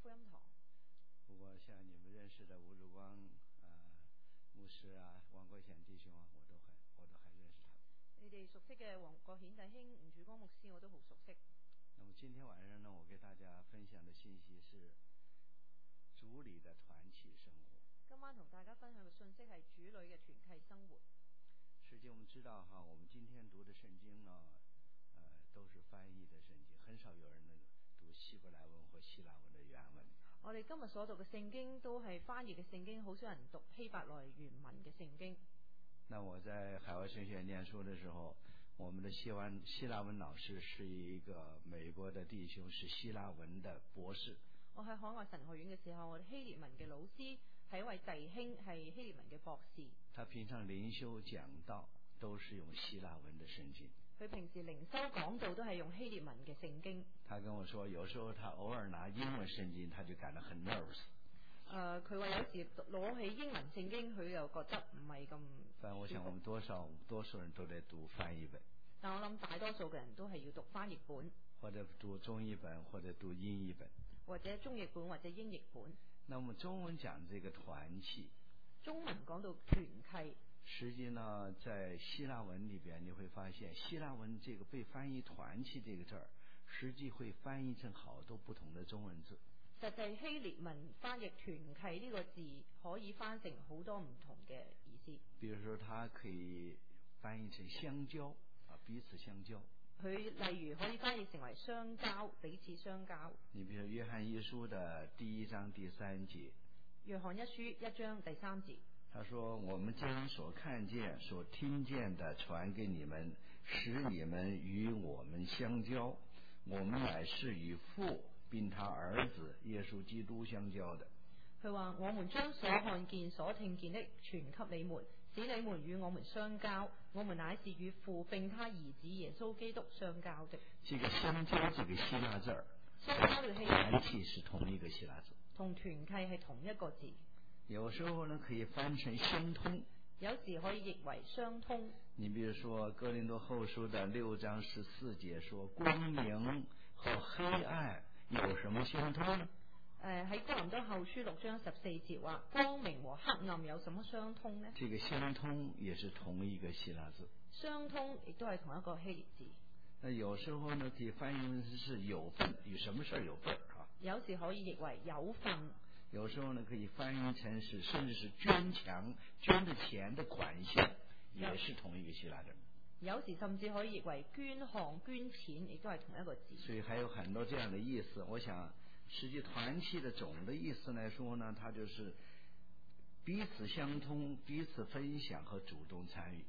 福音堂。 不過像你們認識的吳主光牧師啊、王國顯弟兄啊，我都還認識他們。 你哋熟悉嘅王國顯弟兄、吳主光牧師，我都好熟悉。 那麼今天晚上呢，我給大家分享的信息是主裏的團契生活。 今晚同大家分享嘅信息係主裏嘅團契生活。 實際我們知道哈，我們今天讀的聖經呢，都是翻譯的聖經，很少有人能讀希伯來文或希臘文的原文。 我哋今日所讀嘅聖經都係翻譯嘅聖經，好少人讀希伯來原文嘅聖經。 那我在海外神學院念書的時候，我們的希臘文老師是一個美國的弟兄，是希臘文的博士。 我喺海外神學院嘅時候，我哋希臘文嘅老師係一位弟兄，係希臘文嘅博士。 他平常靈修講道都是用希臘文的聖經。 佢平時靈修講道都係用希臘文嘅聖經。 他跟我說，有時候他偶爾拿英文聖經，他就感到很 nervous。 佢話有時攞起英文聖經，佢又覺得唔係咁。 反正我想我們多數人都在讀翻譯本。 但我諗大多數嘅人都係要讀翻譯本， 或者讀中譯本，或者讀英譯本， 或者中譯本或者英譯本。 那麼中文講這個團契， 中文講到團契， 實際呢，在希臘文裏邊你會發現，希臘文這個被翻譯團契這個字兒，實際會翻譯成好多不同的中文字。 實際希臘文翻譯團契呢個字可以翻成好多唔同嘅意思。 比如說，它可以翻譯成相交啊，彼此相交。 佢例如可以翻譯成為相交，彼此相交。 你比如約翰一書的第1章第3節。 約翰一書1章第3節。 他說：我們將所看見、所聽見的傳給你們，使你們與我們相交。我們乃是與父並他兒子耶穌基督相交的。 佢話：我們將所看見、所聽見的傳給你們，使你們與我們相交。我們乃是與父並他兒子耶穌基督相交的。 這個相交這個希臘字兒， 相交嘅希臘團契是同一個希臘字， 同團契係同一個字。 有時候呢可以翻成相通， 有時可以譯為相通。 你比如說哥林多後書的6章14節說：光明和黑暗有什麼相通呢？ 喺哥林多後書6章14節話：光明和黑暗有什麼相通呢？ 這個相通也是同一個希臘字。 相通亦都係同一個希臘字。 那有時候呢可以翻譯成是有份，與什麼事有份啊？ 有時可以譯為有份。 有時候呢可以翻譯成是甚至是捐的錢的款項，也是同一個希臘字。 有時甚至可以譯為捐項、捐錢，亦都係同一個字。 所以還有很多這樣的意思。我想實際團契的總的意思來說呢，它就是彼此相通、彼此分享和主動參與。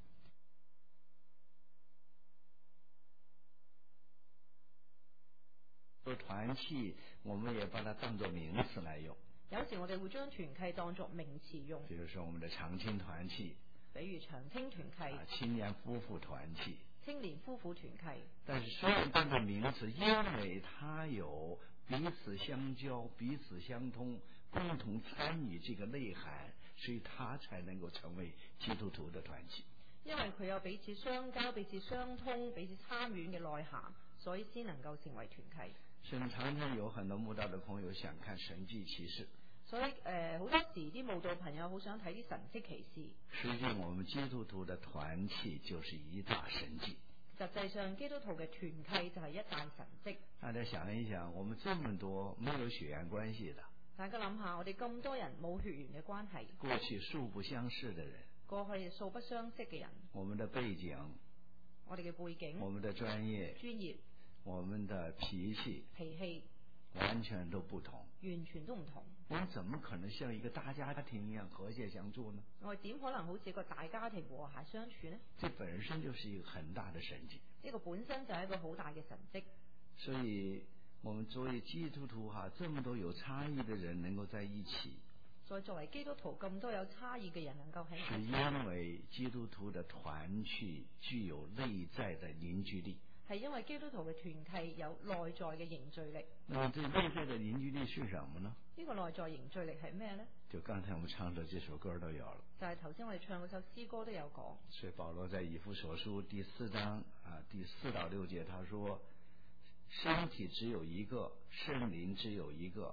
說團契，我們也把它當作名詞來用。 有時我哋會將團契當作名詞用。 比如說我們的長青團契， 比如長青團契、 青年夫婦團契、 青年夫婦團契。 但是雖然當作名詞，因為它有彼此相交、彼此相通、共同參與這個內涵，所以它才能夠成為基督徒的團契。 因為佢有彼此相交、彼此相通、彼此參與嘅內涵，所以先能夠成為團契。 所以常常有很多慕道的朋友想看神蹟奇事， 所以好多時啲慕道朋友好想睇啲神蹟奇事。 實際我們基督徒的團契就是一大神蹟。 實際上基督徒嘅團契就係一大神蹟。 大家想一想，我們這麼多沒有血緣關係的， 大家諗下，我哋咁多人冇血緣嘅關係， 過去素不相識的人， 過去素不相識嘅人， 我們的背景， 我哋嘅背景， 我們的專業，我們的脾氣完全都不同， 完全都唔同。 我們怎麼可能像一個大家庭一樣和諧相處呢？ 我哋點可能好似一個大家庭和諧相處呢？ 這本身就是一個很大的神蹟。 呢個本身就係一個好大嘅神蹟。 所以我們作為基督徒這麼多有差異的人能夠在一起， 所以作為基督徒咁多有差異嘅人能夠喺一起， 是因為基督徒的團契具有內在的凝聚力。 係因為基督徒嘅團契有內在嘅凝聚力。 那麼這內在的凝聚力是什麼呢？ 呢個內在凝聚力係咩呢？ 就剛才我們唱的這首歌都有了。 就係頭先我哋唱嗰首詩歌都有講。 所以保羅在以弗所書第4章第4到6節，他說：身體只有一個，聖靈只有一個，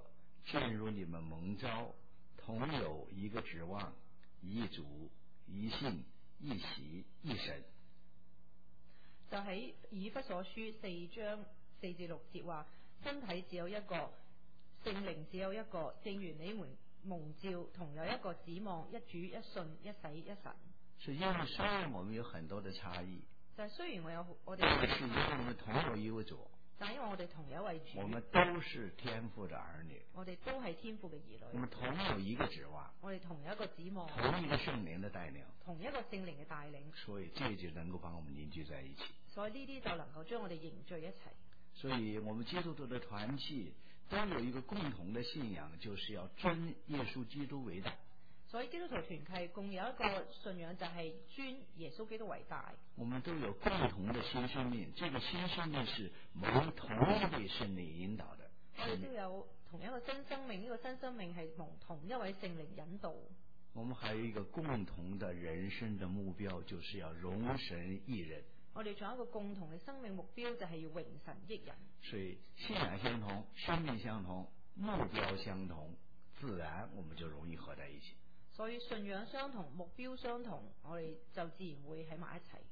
正如你们蒙召，同有一个指望，一主、一信、一喜、一神。 就喺以弗所書4章4至6節話，身體只有一個，聖靈只有一個，正如你們蒙召，同有一個指望，一主、一信、一洗、一神。 是因為雖然我們有很多的差異， 就係雖然我哋但是因為我們同有一位主， 但因為我哋同有一位主， 我們都是天父的兒女， 我哋都係天父嘅兒女， 我們同有一個指望， 我哋同有一個指望， 同一個聖靈的帶領， 同一個聖靈嘅帶領， 所以這就能夠把我們凝聚在一起。 所以呢啲就能夠將我哋凝聚一齊。 所以我們基督徒的團契都有一個共同的信仰，就是要尊耶穌基督為大。 所以基督徒團契共有一個信仰，就係尊耶穌基督為大。 我們都有共同的新生命，這個新生命是蒙同一位聖靈引導的。 我哋都有同一個新生命，呢個新生命係蒙同一位聖靈引導。 我們還有一個共同的人生的目標，就是要榮神益人。 我哋仲有一個共同嘅生命目標，就係要榮神益人。 所以信仰相同，生命相同，目標相同，自然我們就容易合在一起。 所以信仰相同，目標相同，我哋就自然會喺埋一齊。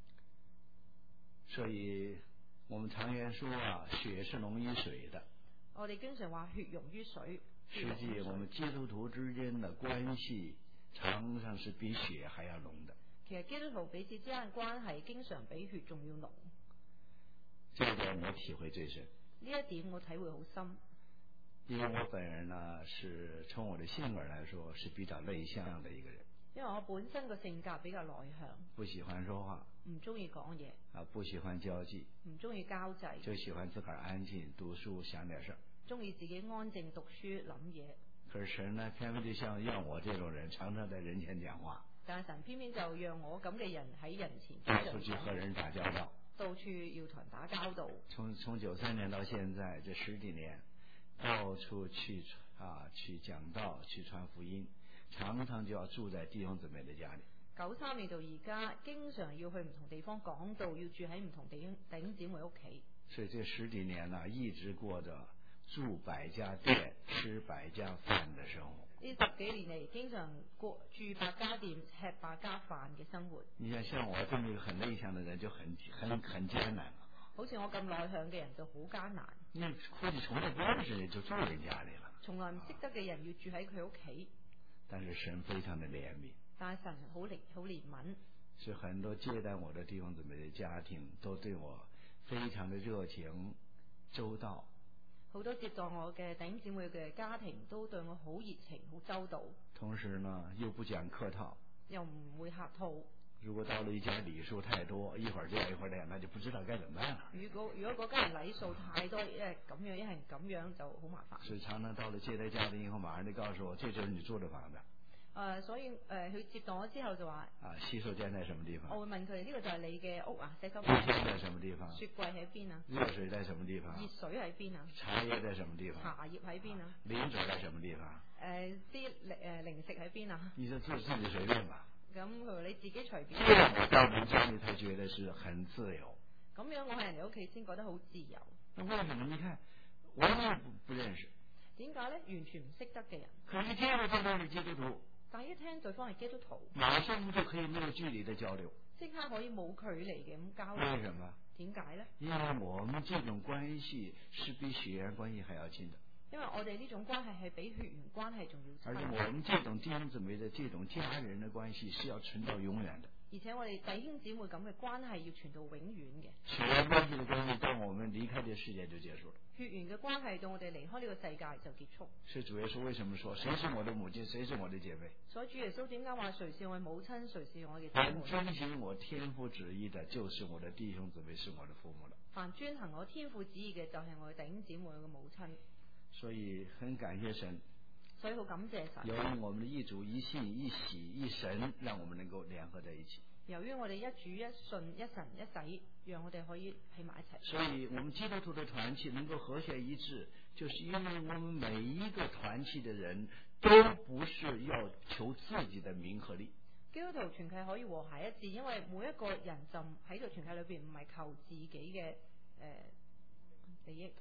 所以我們常言說啊，血是濃於水的。 我哋經常話血溶於水。 實際我們基督徒之間的關係，常常是比血還要濃的。 其實基督徒彼此之間嘅關係，經常比血仲要濃。 這一點我體會最深。 呢一點我體會好深。 因為我本人呢，是從我的性格來說，是比較內向的一個人。 因為我本身個性格比較內向， 不喜歡說話， 唔中意講嘢， 不喜歡交際， 唔中意交際， 就喜歡自個兒安靜讀書想點事。 中意自己安靜讀書諗嘢。 可是神呢，偏偏就像讓我這種人常常在人前講話。 但係神偏偏就讓我咁嘅人喺人前到處去和人打交道， 到處要同人打交道。 從93年到現在這10幾年，到處去講道，去傳福音，常常就要住在弟兄姊妹的家裏。 93年到而家，經常要去唔同地方講道，要住喺唔同弟兄姊妹屋企。 所以這10幾年呢，一直過着住百家店、吃百家飯的生活。 呢10幾年嚟，經常住百家店、吃百家飯嘅生活。 你像我這麼一個很內向的人，就很艱難。 好似我咁內向嘅人就好艱難。 因為估計從來不認識人就住人家裏了。 從來唔識得嘅人要住喺佢屋企。 但是神非常的憐憫。 但係神好憐憫。 是很多接待我的弟兄姊妹的家庭都對我非常的熱情周到。 好多接待我嘅弟兄姊妹嘅家庭都對我好熱情、好周到。同時呢，又不講客套， 又唔會客套。 如果到了一家禮數太多，一會兒這樣一會兒那樣，那就不知道該怎麼辦了。 如果嗰家人禮數太多，一係咁樣，一係咁樣，就好麻煩。 所以常常到了接待家庭以後，馬上就告訴我，這就是你住的房子。 所以佢接待我之後就話洗手間在什麼地方？ 我會問佢哋呢個就係你嘅屋啊，洗手間在什麼地方？ 雪櫃喺邊啊？ 熱水在什麼地方？ 熱水喺邊啊？ 茶葉在什麼地方？ 茶葉喺邊啊？ 零嘴在什麼地方？ 啲零食喺邊啊？ 你就自己隨便吧。 咁佢話你自己隨便。 我到人家裏才覺得是很自由。 咁樣我喺人哋屋企先覺得好自由。 那為什麼？你看，完全不認識。 點解咧？完全唔識得嘅人。 可是聽到對方係基督徒。 但一聽對方係基督徒， 馬上就可以沒有距離的交流， 即刻可以冇距離嘅咁交流。 為什麼？ 點解呢？ 因為我們這種關係是比血緣關係還要近的。 因為我哋呢種關係係比血緣關係仲要近。 而且我們這種弟兄姊妹的這種家人的關係是要存到永遠的。 而且我哋弟兄姊妹咁嘅關係要傳到永遠嘅。 血緣關係的關係到我們離開這世界就結束了。 血緣嘅關係到我哋離開呢個世界就結束。 是主耶穌為什麼說誰是我的母親，誰是我的姐妹？ 所以主耶穌點解話誰是我嘅母親，誰是我嘅姐凡妹？ 遵行我天父旨意的，就是我的弟兄姊妹，是我的父母了。 凡遵行我天父旨意嘅，就係我嘅弟兄姊妹，我嘅母親。 所以很感謝神。 所以好感謝神。 由於我們的一主一信一喜一神，讓我們能夠聯合在一起。 由於我哋一主一信一神一洗，讓我哋可以喺埋一齊。 所以我們基督徒的團契能夠和諧一致，就是因為我們每一個團契的人都不是要求自己的名和利。 基督徒團契可以和諧一致，因為每一個人就喺個團契裏邊唔係求自己嘅利益。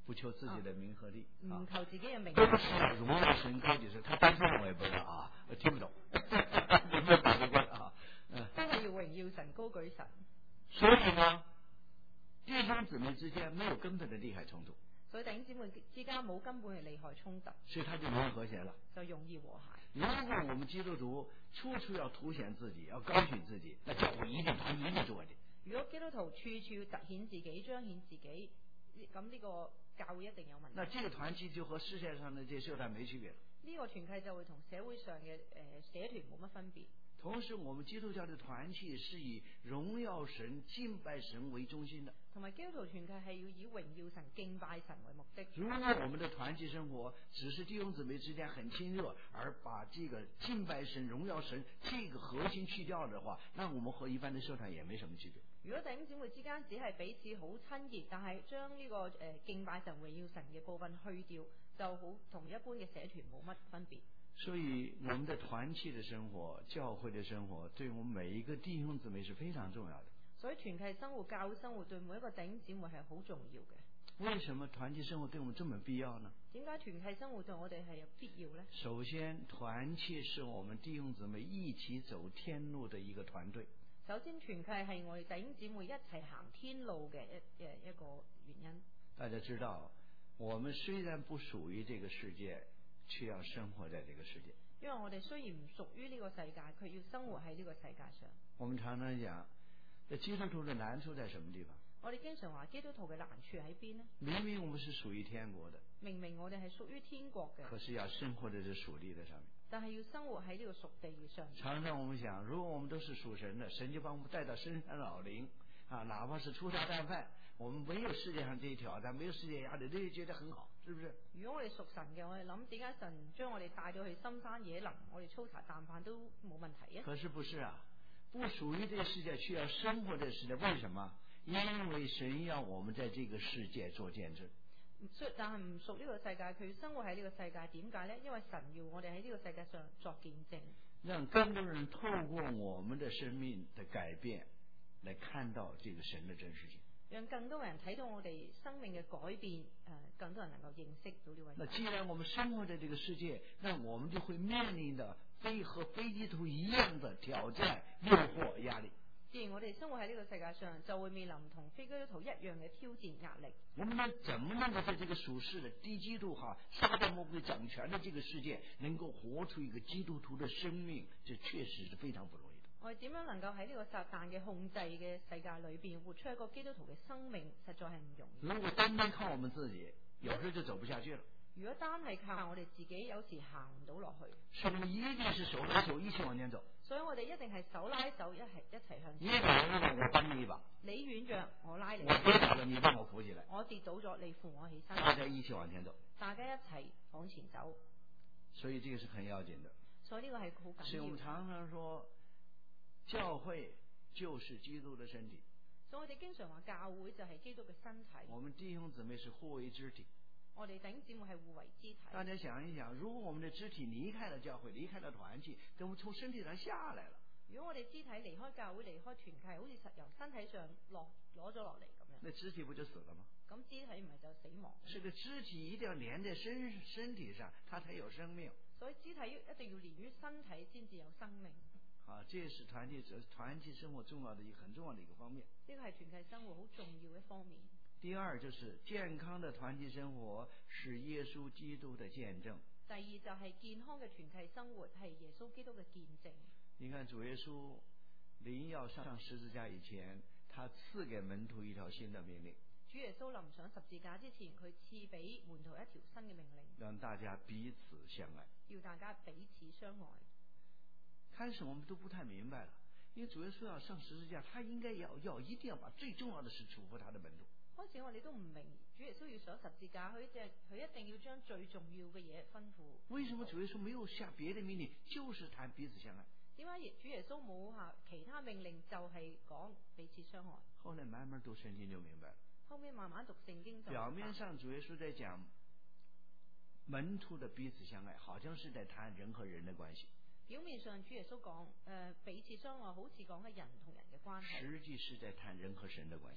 不求自己的名和利， 唔求自己嘅名。 都是要荣耀神高举神。他单说我也不知道啊，我听不懂，有没有打过关啊？ 都係要榮耀神、高舉神。 所以呢，弟兄姊妹之間沒有根本的利害衝突， 所以弟兄姊妹之間冇根本嘅利害衝突， 所以他就容易和諧了， 就容易和諧。 如果我們基督徒處處要凸顯自己，要高舉自己，那教會一定做問題。 如果基督徒處處凸顯自己、彰顯自己，咁呢個教會一定有問題。 那這個團契就和世界上的這些社團沒區別了。 呢個團契就會同社會上嘅社團冇乜分別。 同時，我們基督教的團契是以榮耀神、敬拜神為中心的。 同埋基督徒團契係要以榮耀神、敬拜神為目的。 如果我們的團契生活只是弟兄姊妹之間很親熱，而把這個敬拜神、榮耀神這個核心去掉的話，那我們和一般的社團也沒什麼區別。 如果弟兄姊妹之間只係彼此好親熱，但係將呢個敬拜神、榮耀神嘅部分去掉，就好同一般嘅社團冇乜分別。 所以我們的團契的生活、教會的生活，對我們每一個弟兄姊妹是非常重要的。 所以團契生活、教會生活對每一個弟兄姊妹係好重要嘅。 為什麼團契生活對我們這麼必要呢？ 點解團契生活對我哋係有必要呢？首先，團契是我們弟兄姊妹一起走天路的一個團隊。 首先，團契係我哋弟兄姊妹一齊行天路嘅一個原因。 大家知道，我們雖然不屬於這個世界，卻要生活在這個世界。 因為我哋雖然唔屬於呢個世界，佢要生活喺呢個世界上。 我們常常講，這基督徒的難處在什麼地方？ 我哋經常話基督徒嘅難處喺邊呢？ 明明我們是屬於天國的， 明明我哋係屬於天國嘅， 可是要生活在這屬地的上面。 但係要生活喺呢個屬地嘅上面。 常常我們想，如果我們都是屬神的，神就把我們帶到深山老林啊，哪怕是粗茶淡飯，我們沒有世界上這些挑戰，沒有世界壓力，都覺得很好，是不是？ 如果我哋屬神嘅，我哋諗點解神將我哋帶到去深山野林，我哋粗茶淡飯都冇問題啊？ 可是不是啊，不屬於這個世界，卻要生活這個世界，為什麼？因為神要我們在這個世界做見證。 但係唔屬呢個世界，佢要生活喺呢個世界，點解呢？因為神要我哋喺呢個世界上作見證， 讓更多人透過我們的生命的改變，來看到這個神的真實性。 讓更多人睇到我哋生命嘅改變，更多人能夠認識到呢位。 那既然我們生活在這個世界，那我們就會面臨的和非基督徒一樣的挑戰、誘惑、壓力。 既然我哋生活喺呢個世界上，就會面臨同非基督徒一樣嘅挑戰壓力。 我們怎麼能夠在這個屬世的低基督撒旦魔鬼掌權的這個世界，能夠活出一個基督徒的生命？這確實是非常不容易的。 我哋點樣能夠喺呢個撒旦嘅控制嘅世界裏邊，活出一個基督徒嘅生命，實在係唔容易。 如果單單靠我們自己，有時候就走不下去了。 如果單係靠我哋自己，有時行唔到落去。 所以我們一定是手拉手一起往前走。 所以我哋一定係手拉手一齊向前。 你軟弱，我幫你一把； 你軟弱，我拉你。 我跌倒了，你幫我扶起來。 我跌倒咗，你扶我起身。 大家一起往前走。 大家一齊往前走。 所以這個是很要緊的。 所以呢個係好緊要。 所以我們常常說，教會就是基督的身體。 所以我哋經常話教會就係基督嘅身體。 我們弟兄姊妹是互為肢體。 我哋弟兄姊妹係互為肢體。 大家想一想，如果我們的肢體離開了教會，離開了團契，等我們從身體上下來了。 如果我哋肢體離開教會、離開團契，好似由身體上攞咗落嚟咁樣， 那肢體不就死了嗎？ 咁肢體唔係就死亡？ 是個肢體一定要連在身體上，它才有生命。 所以肢體一定要連於身體先至有生命。 啊，這是團契生活重要的很重要的一個方面。 呢個係團契生活好重要嘅方面。 第二就是健康的團契生活是耶穌基督的見證。 第二就係健康嘅團契生活係耶穌基督嘅見證。 你看主耶穌臨要上十字架以前，他賜給門徒一條新的命令。 主耶穌臨上十字架之前，佢賜俾門徒一條新嘅命令， 讓大家彼此相愛。 要大家彼此相愛。 開始我們都不太明白了，因為主耶穌要上十字架，他應該一定要把最重要的事囑咐他的門徒。 開始我哋都唔明，主耶穌要上十字架，佢一定要將最重要嘅嘢吩咐。 為什麼主耶穌沒有下別的命令，就是談彼此相愛？ 點解主耶穌冇下其他命令，就係講彼此相愛？ 後來慢慢讀聖經就明白了。 後面慢慢讀聖經就表面上主耶穌在講門徒的彼此相愛，好像是在談人和人的關係。 表面上主耶穌講彼此相愛，好似講係人同人嘅關係。 實際是在談人和神的關係。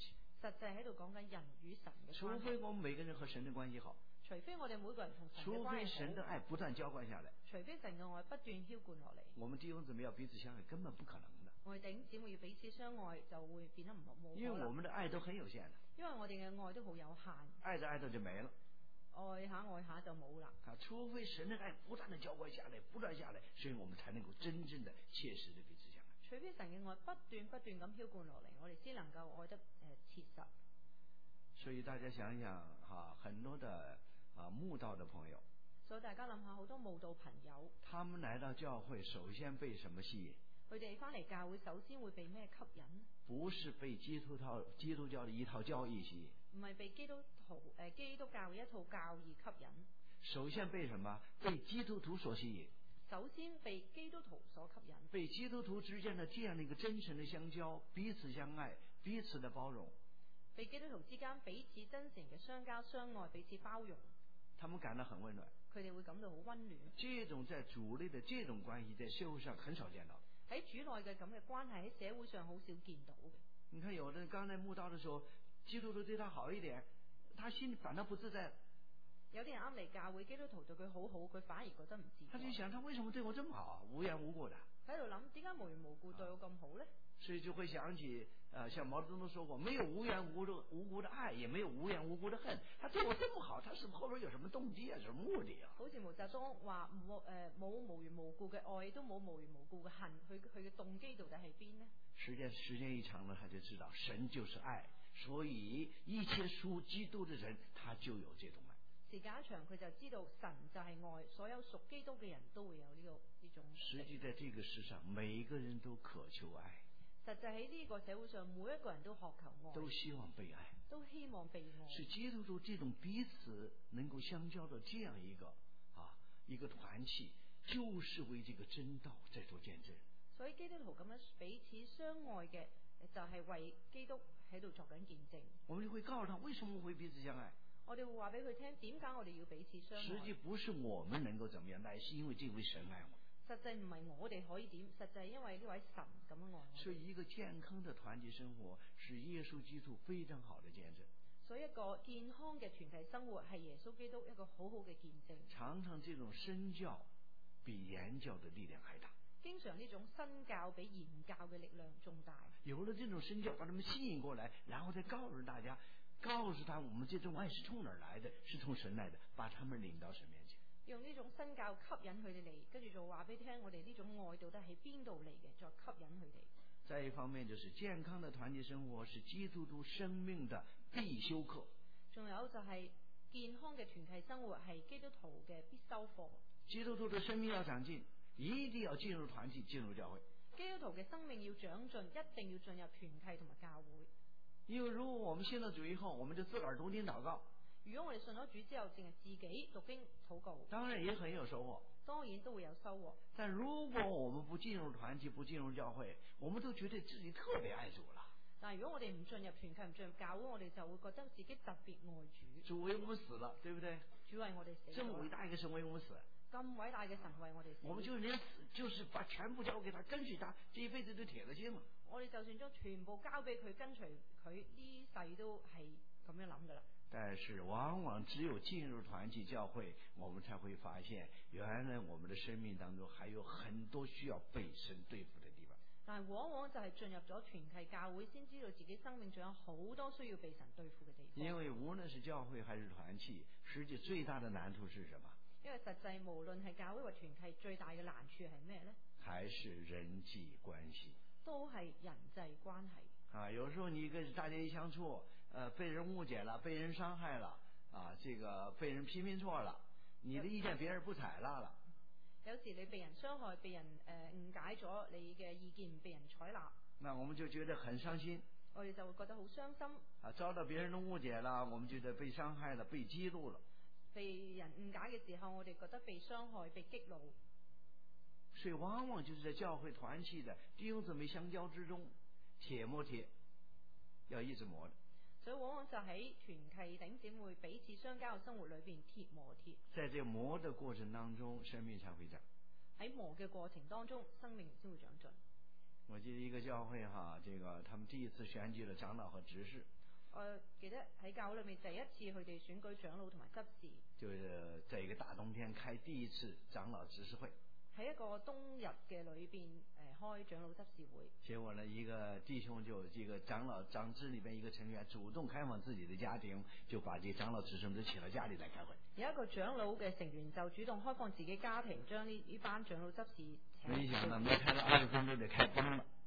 實際喺度講緊人與神嘅關係。 除非我們每個人和神的關係好， 除非我哋每個人同神嘅除關非神的係好， 愛不斷澆灌下來， 除非神嘅愛不斷澆灌落嚟， 我們弟兄姊妹要彼此相愛根本不可能的， 我哋弟兄姊妹要彼此相愛就會變得冇可因為我能。 們的愛都很有限的， 因為我哋嘅愛都好有限， 愛着愛着就沒了。 愛下就冇啦。 除非神的愛不斷的澆灌下來，不斷下來，所以我們才能夠真正的切實的彼此相愛。 除非神嘅愛不斷咁澆灌落嚟，我哋先能夠愛得切實。 所以大家想想很多的慕道的朋友， 所以大家諗下，好多慕道朋友， 他們來到教會首先被什麼吸引？ 佢哋翻嚟教會首先會被咩吸引？ 不是被基督教的一套教義吸引， 唔係被基督教嘅一套教義吸引。 首先被什麼？被基督徒所吸引。 首先被基督徒所吸引， 被基督徒之間的這樣的一個真誠的相交，彼此相愛，彼此的包容， 被基督徒之間彼此真誠嘅相交相愛，彼此包容， 他們感到很溫暖。 佢哋會感到好溫暖。 這種在主內的這種關係，在社會上很少見到。 喺主內嘅咁嘅關係喺社會上好少見到嘅。 你看有的人剛才慕道的時候，基督徒對他好一點，他心裏反倒不自在。 有啲人啱嚟教會，基督徒對佢好好，佢反而覺得唔自在。 他就想，他為什麼對我這麼好，無緣無故的？ 喺度諗，點解無緣無故對我咁好呢？ 所以就會想起，像毛澤東都說過，沒有無緣無故的愛，也沒有無緣無故的恨。他對我這麼好，他是不是後邊有什麼動機啊，什麼目的啊？ 好似毛澤東話冇無緣無故嘅愛，都冇無緣無故嘅恨，佢嘅動機到底喺邊呢？ 時間一長了，他就知道神就是愛，所以一切屬基督的人，他就有這種愛。 時間一長，佢就知道神就係愛，所有屬基督嘅人都會有呢種。 實際在這個世上，每一個人都渴求愛。 實際喺呢個社會上，每一個人都渴求愛， 都希望被愛， 都希望被愛。是基督徒這種彼此能夠相交的這樣一個團契，就是為這個真道在做見證。 所以基督徒咁樣彼此相愛嘅，就係為基督喺度作緊見證。 我們就會告訴他，為什麼會彼此相愛？ 我哋會話俾佢聽，點解我哋要彼此相愛？ 實際不是我們能夠怎麼樣，乃是因為這位神愛我們。 實際唔係我哋可以點，實際因為呢位神咁樣愛我哋。 所以一個健康的團體生活是耶穌基督非常好的見證。 所以一個健康嘅團體生活係耶穌基督一個好好嘅見證。 常常這種身教比言教的力量還大。 經常呢種身教比言教嘅力量仲大。 有了這種身教，把他們吸引過來，然後再告訴大家，告訴他我們這種愛是從哪兒來的，是從神來的，把他們領到神面前。 用呢種身教吸引佢哋嚟，跟住就話俾你聽，我哋呢種愛到底喺邊度嚟嘅，再吸引佢哋。 再一方面就是健康的團體生活是基督徒生命的必修課。 仲有就係健康嘅團體生活係基督徒嘅必修課。 基督徒的生命要長進，一定要進入團體，進入教會。 基督徒嘅生命要長進，一定要進入團契同埋教會。 因為如果我們信了主以後，我們就自個兒讀經禱告。 如果我哋信咗主之後，淨係自己讀經禱告， 當然也很有收穫， 當然都會有收穫。 但如果我們不進入團體，不進入教會，我們都覺得自己特別愛主了。 但係如果我哋唔進入團契，唔進入教會，我哋就會覺得自己特別愛主。 主為我們死了，對不對？ 主為我哋死了， 這麼偉大一個神為我們死， 咁偉大嘅神為我哋死， 我們就連死就是把全部交給他，跟隨他，這一輩子都鐵了心了。 我哋就算將全部交俾佢，跟隨佢，呢世都係咁樣諗噶啦。 但是往往只有進入團體教會，我們才會發現，原來我們的生命當中還有很多需要被神對付的地方。 但係往往就係進入咗團契教會，先知道自己生命仲有好多需要被神對付嘅地方。 因為無論是教會還是團契，實際最大的難處是什麼？ 因為實際無論係教會或團契，最大嘅難處係咩呢？ 還是人際關係， 都係人際關係。 有時候你跟大家一相處，被人誤解了，被人傷害了，這個被人批評錯了，你的意見別人不採納了。 有時你被人傷害，被人誤解咗，你嘅意見唔被人採納， 那我們就覺得很傷心。 我哋就會覺得好傷心。 遭到別人的誤解了，我們覺得被傷害了，被激怒了。 被人誤解嘅時候，我哋覺得被傷害、被激怒。 所以往往就是在教會團契的弟兄姊妹相交之中，鐵磨鐵，要一直磨的。 所以往往就喺團契頂姊妹彼此相交嘅生活裏邊，鐵磨鐵。 在這磨的過程當中，生命才會長。 喺磨嘅過程當中，生命先會長進。 我記得一個教會這個他們第一次選舉了長老和執事。 我記得喺教會裏面第一次佢哋選舉長老同埋執事， 就是在一個大冬天開第一次長老執事會。 喺一個冬日嘅裏邊開長老執事會。 結果呢，一個弟兄就這個長執裏邊一個成員主動開放自己的家庭，就把這長老執事們都請到家裏來開會。 有一個長老嘅成員就主動開放自己家庭，將呢班長老執事請。 沒想到沒開到20分鐘就開崩了。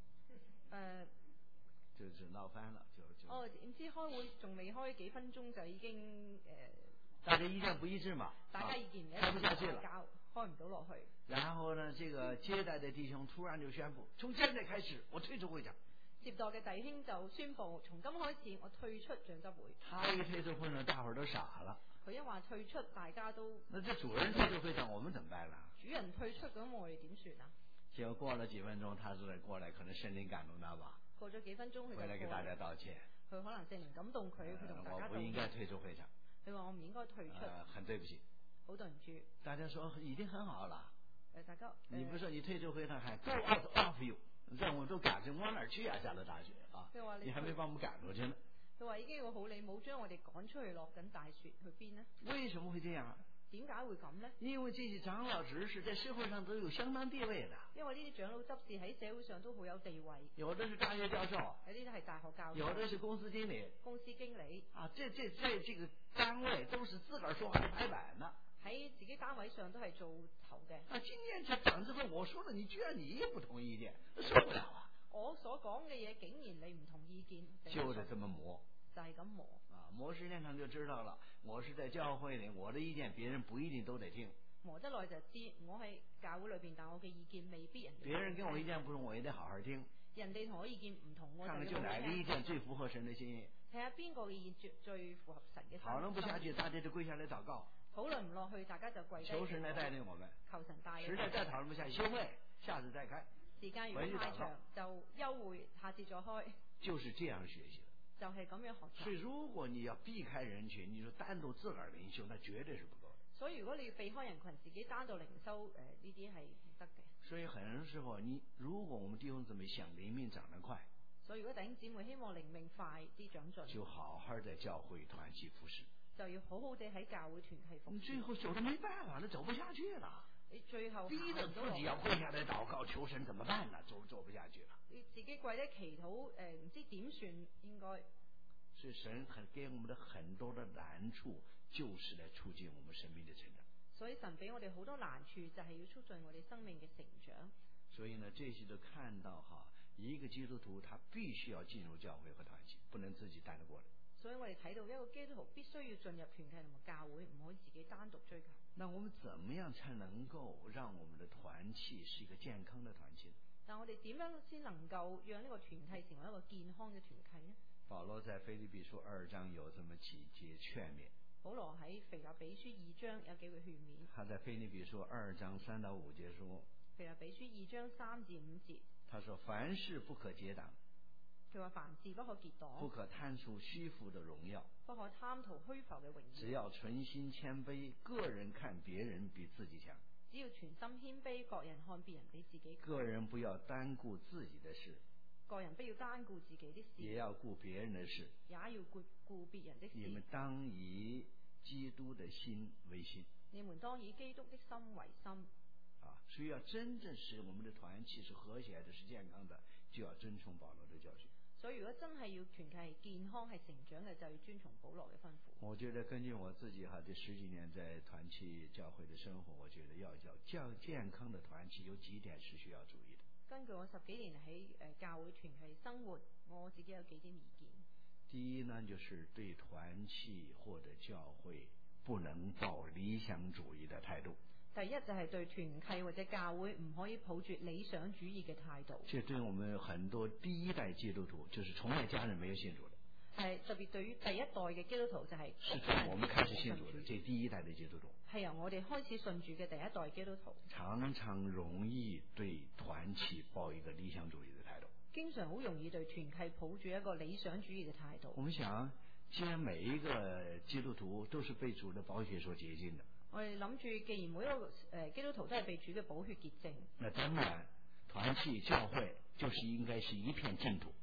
就鬧翻了，就點知開會仲未開幾分鐘就已經大家意見不一致嘛， 大家意見唔一致， 開不下去了， 開唔到落去。 然後呢，這個接待的弟兄突然就宣布，從現在開始我退出會場。 接待嘅弟兄就宣布，從今開始我退出長執會。 他一退出會場，大伙兒都傻了。 佢一話退出，大家都。 那這主人退出會場，我們怎麼辦呢？ 主人退出，咁我哋點算啊？ 結果過了幾分鐘，他是過來，可能聖靈感動他吧。 過咗幾分鐘，佢回來給大家道歉。 佢可能聖靈感動佢，佢同大家道歉。 我不應該退出會場。 佢話我唔應該退出。 很對不起。 好對唔住。大家說已經很好了。 大家。 你不說你退出會場還 go out of you， 讓我們都趕着往哪兒去啊？下了大雪啊！你還沒把我們趕出去呢。 佢話已經好好，你冇將我哋趕出去，落緊大雪去邊呢？ 為什麼會這樣？ 點解會咁呢？ 因為這些長老執事在社會上都有相當地位的。 因為呢啲長老執事喺社會上都好有地位。 有的是大學教授， 有啲係大學教授， 有的是公司經理。 公司經理啊，這個單位都是自個兒說話的拍板的。 喺自己單位上都係做頭嘅。 啊，今天這長執會我說了，你居然你也不同意見，受不了啊！ 我所講嘅嘢竟然你唔同意見， 就是這麼磨。 就係咁磨啊，磨時間長就知道了。我是在教會裏，我的意見別人不一定都得聽。 磨得耐就知，我喺教會裏邊，但我嘅意見未必人哋。 別人跟我意見不同，我也得好好聽。 人哋同我意見唔同，我就要聽。 看看就哪個意見最符合神的心意。 睇下邊個嘅意見最符合神嘅心意。 討論不下去，大家就跪下來禱告。 討論唔落去，大家就跪低。 求神來帶領我們。 求神帶領。 實在再討論不下去，休會，下次再開。 時間如果太長，就休會，下次再開。 就是這樣學習。 就係咁樣學習。 所以如果你要避開人群，你說單獨自個兒靈修，那絕對是不夠的。 所以如果你要避開人群，自己單獨靈修，呢啲係唔得嘅。 所以很多時候，如果我們弟兄姊妹想靈命長得快， 所以如果弟兄姊妹希望靈命快啲長進， 就好好在教會團契服侍， 就要好好地喺教會團契服侍。 最後走得沒辦法了，走不下去了。 你最後逼着自己要跪下來禱告求神，怎麼辦呢？走不下去了。 你自己跪低祈禱，唔知點算應該。 所以神給我們的很多的難處，就是來促進我們生命的成長。 所以神俾我哋好多難處，就係要促進我哋生命嘅成長。 所以呢，這些都看到一個基督徒他必須要進入教會和團契，不能自己單得過來。 所以我哋睇到一個基督徒必須要進入團契同埋教會，唔可以自己單獨追求。 那我們怎麼樣才能夠讓我們的團契是一個健康的團契？ 但我哋點樣先能夠讓呢個團契成為一個健康嘅團契呢？ 保羅在腓立比書2章有這麼幾節勸勉。 保羅喺腓立比書2章有幾句勸勉。 他在腓立比書2章3到5節說。 腓立比書2章3至5節。 他說：凡事不可結黨。 佢話凡事不可結黨。 不可貪圖虛浮的榮耀。 不可貪圖虛浮嘅榮耀。 只要存心謙卑，個人看別人比自己強。 只要全心謙卑，各人看別人比自己強。 個人不要單顧自己的事。 個人不要單顧自己的事，也要顧別人的事， 也要顧別人的事。 你們當以基督的心為心。 你們當以基督的心為心。 所以要真正使我們的團契是和諧的，是健康的，就要遵從保羅的教訓。 所以如果真係要團契係健康係成長嘅，就要遵從保羅嘅吩咐。 我覺得根據我自己這10幾年在團契教會的生活，我覺得要健康的團契有幾點是需要注意的。 根據我10幾年喺教會團契生活，我自己有幾點意見。 第一呢，就是對團契或者教會不能抱理想主義的態度。 第一就係對團契或者教會唔可以抱住理想主義嘅態度。 這對我們很多第一代基督徒，就是從來家人沒有信主的。 係特別對於第一代嘅基督徒，就係是從我們開始信主的，這第一代的基督徒。 係由我哋開始信主嘅第一代基督徒。 常常容易對團契抱一個理想主義的態度。 經常好容易對團契抱住一個理想主義嘅態度。 我們想，既然每一個基督徒都是被主的寶血所潔淨的。 我哋諗住，既然每一個基督徒都係被主嘅寶血潔淨， 那當然團契教會就是應該是一片淨土。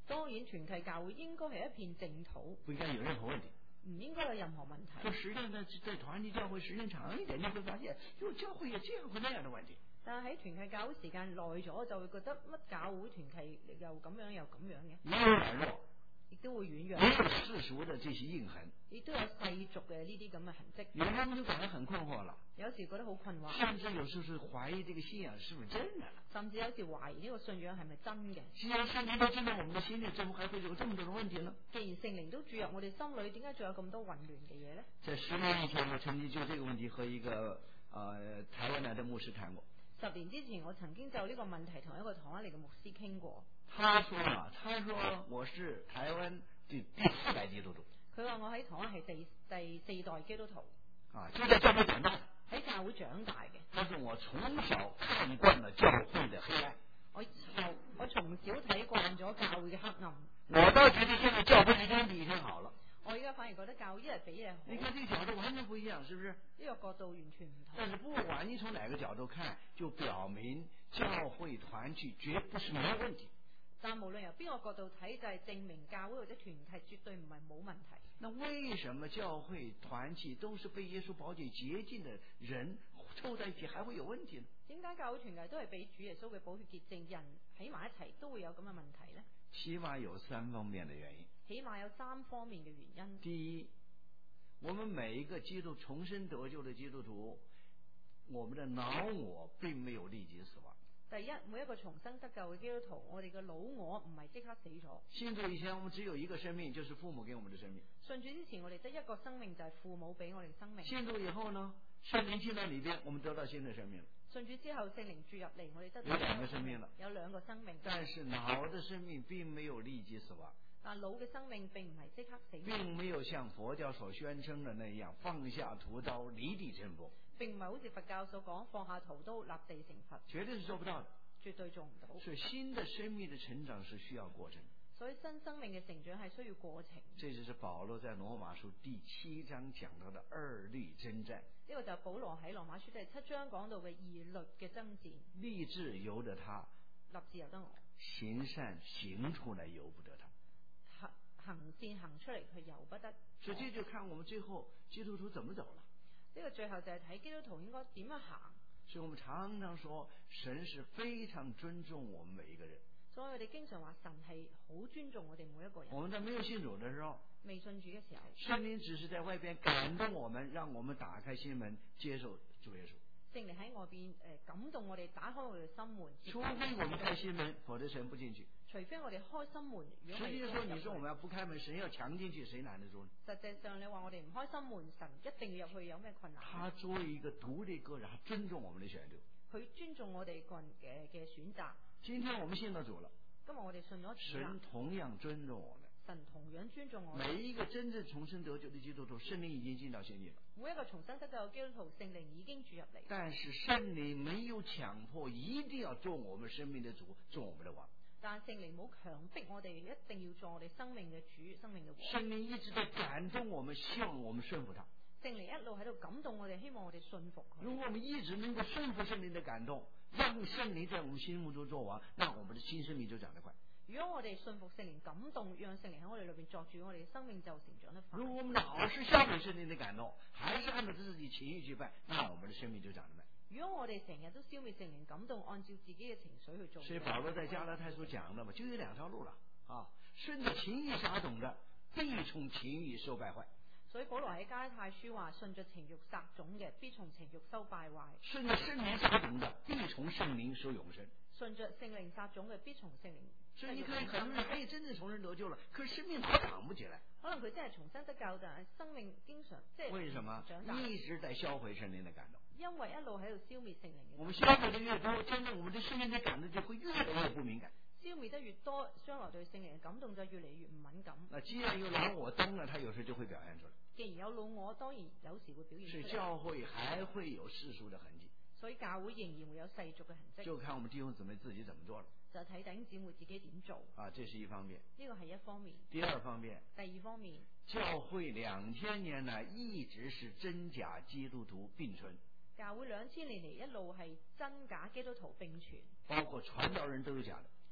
當然團契教會應該係一片淨土， 不應該有任何問題。 唔應該有任何問題。 可實際上在團契教會時間長一點，你會發現，教會有這樣或那樣的問題。 但係喺團契教會時間耐咗，就會覺得乜教會團契又咁樣又咁樣嘅。 也有軟弱， 亦都會軟弱。 也有世俗的這些印痕。 亦都有世俗嘅呢啲咁嘅痕跡。 有人就感到很困惑了。 有時覺得好困惑。 甚至有時候是懷疑這個信仰是不是真的。 甚至有時懷疑呢個信仰係咪真嘅。 既然聖靈都進入我們的心裏，怎麼還會有這麼多的問題呢？ 既然聖靈都注入我哋心裏，點解仲有咁多混亂嘅嘢呢？ 在10年以前，我曾經就這個問題和一個台灣來的牧師談過。 10年之前，我曾經就呢個問題同一個台灣嚟嘅牧師傾過。 他說我是台灣第4代基督徒。 佢話我喺台灣係第4代基督徒。 就在教會長大。 喺教會長大嘅。 他說我從小看慣了教會的黑暗。 我從小睇慣咗教會嘅黑暗。 我倒覺得現在教會一天比一天好了。 我而家反而覺得教會一日比一日好。 你看這個角度完全不一樣，是不是？ 呢個角度完全唔同。 但是不管你從哪個角度看，就表明教會團契絕不是沒問題。 但無論由邊個角度睇，就係證明教會或者團契絕對唔係冇問題。 那為什麼教會團契都是被耶穌寶血潔淨的人湊在一起還會有問題呢？點解教會團契都係俾主耶穌嘅寶血潔淨，人喺埋一齊都會有咁嘅問題呢？ 起碼有3方面的原因。 起碼有3方面嘅原因。 第一，我們每一個基督重生得救的基督徒，我們的老我並沒有立即死亡。 第一，每一個重生得救嘅基督徒，我哋嘅老我唔係即刻死咗。 信主以前，我們只有一個生命，就是父母給我們的生命。 信主之前，我哋得一個生命，就係父母俾我哋生命。 信主以後呢，聖靈進到裏邊，我們得到新的生命。 信主之後，聖靈注入嚟，我哋得到有2個生命了。 有2個生命。 但是老的生命並沒有立即死亡。 但老嘅生命並唔係即刻死亡。 並沒有像佛教所宣稱的那樣放下屠刀離地成佛。 並唔係好似佛教所講放下屠刀立地成佛。 絕對是做不到的。 絕對做唔到。 所以新的生命的成長是需要過程。 所以新生命嘅成長係需要過程。 這就是保羅在羅馬書第7章講到的2律征戰。 呢個就係保羅喺羅馬書第7章講到嘅2律嘅爭戰。 立志由得他， 立志由得我。 行善行出來由不得他。 行善行出嚟佢由不得。 所以這就看我們最後基督徒怎麼走了。 呢個最後就係睇基督徒應該點樣行。 所以我們常常說神是非常尊重我們每一個人。 所以我哋經常話神係好尊重我哋每一個人。 我們在沒有信主的時候， 未信主嘅時候， 聖靈只是在外邊感動我們，讓我們打開心門接受主耶穌。 聖靈喺外邊感動我哋，打開我哋心門。 除非我們開心門，否則神不進去。 除非我哋開心門，如果實際上你說我們要不開門，神要強進去，誰攔得住呢？ 實際上你話我哋唔開心門，神一定要入去，有咩困難？ 他作為一個獨立個人，他尊重我們的選擇。 佢尊重我哋個人嘅選擇。 今天我們信了主了， 今日我哋信咗主， 神同樣尊重我們。 神同樣尊重我哋。 每一個真正重生得救的基督徒，聖靈已經進到心裏了。 每一個重生得救嘅基督徒，聖靈已經注入嚟。 但是聖靈沒有強迫一定要做我們生命的主，做我們的王。 但聖靈冇強迫我哋一定要做我哋生命嘅主，生命嘅王。 聖靈一直在感動我們，希望我們順服他。 聖靈一路喺度感動我哋，希望我哋信服佢。 如果我們一直能夠順服聖靈的感動，讓聖靈在我們心目中做王，那我們的新生命就長得快。 如果我哋信服聖靈感動，讓聖靈喺我哋裏邊作主，我哋嘅生命就成長得快。 如果我們老是消毀聖靈的感動，還是按照自己情欲去辦，那我們的生命就長得慢。 如果我哋成日都消滅聖靈感動，按照自己嘅情緒去做， 所以保羅在加拉太書講的嘛，就有2條路了啊，順着情欲撒種的，必從情欲受敗壞。 所以保羅喺加拉太書話：順着情欲撒種嘅，必從情欲收敗壞； 順着聖靈撒種的，必從聖靈收永生。 順着聖靈撒種嘅，必從聖靈。 所以你看，很多人可以真正重生得救了，可是生命老長不起來。 可能佢真係重生得救，但係生命經常即係為什麼一直在銷毀聖靈的感動？ 因為一路喺度消滅聖靈嘅。 我們消滅得越多，真正我們對聖靈的感動就會越來越不敏感。 消滅得越多，將來對聖靈嘅感動就越嚟越唔敏感。 那既然有老我登了，他有時就會表現出來。 既然有老我，當然有時會表現出來。 所以教會還會有世俗的痕跡。 所以教會仍然會有世俗嘅痕跡。 就看我們弟兄姊妹自己怎麼做了。 就睇弟兄姊妹自己點做。 啊，這是一方面。 呢個係一方面。 第二方面。 第二方面。 教會2000年來一直是真假基督徒並存。 教會2000年嚟一路係真假基督徒並存。 包括傳道人都有假的。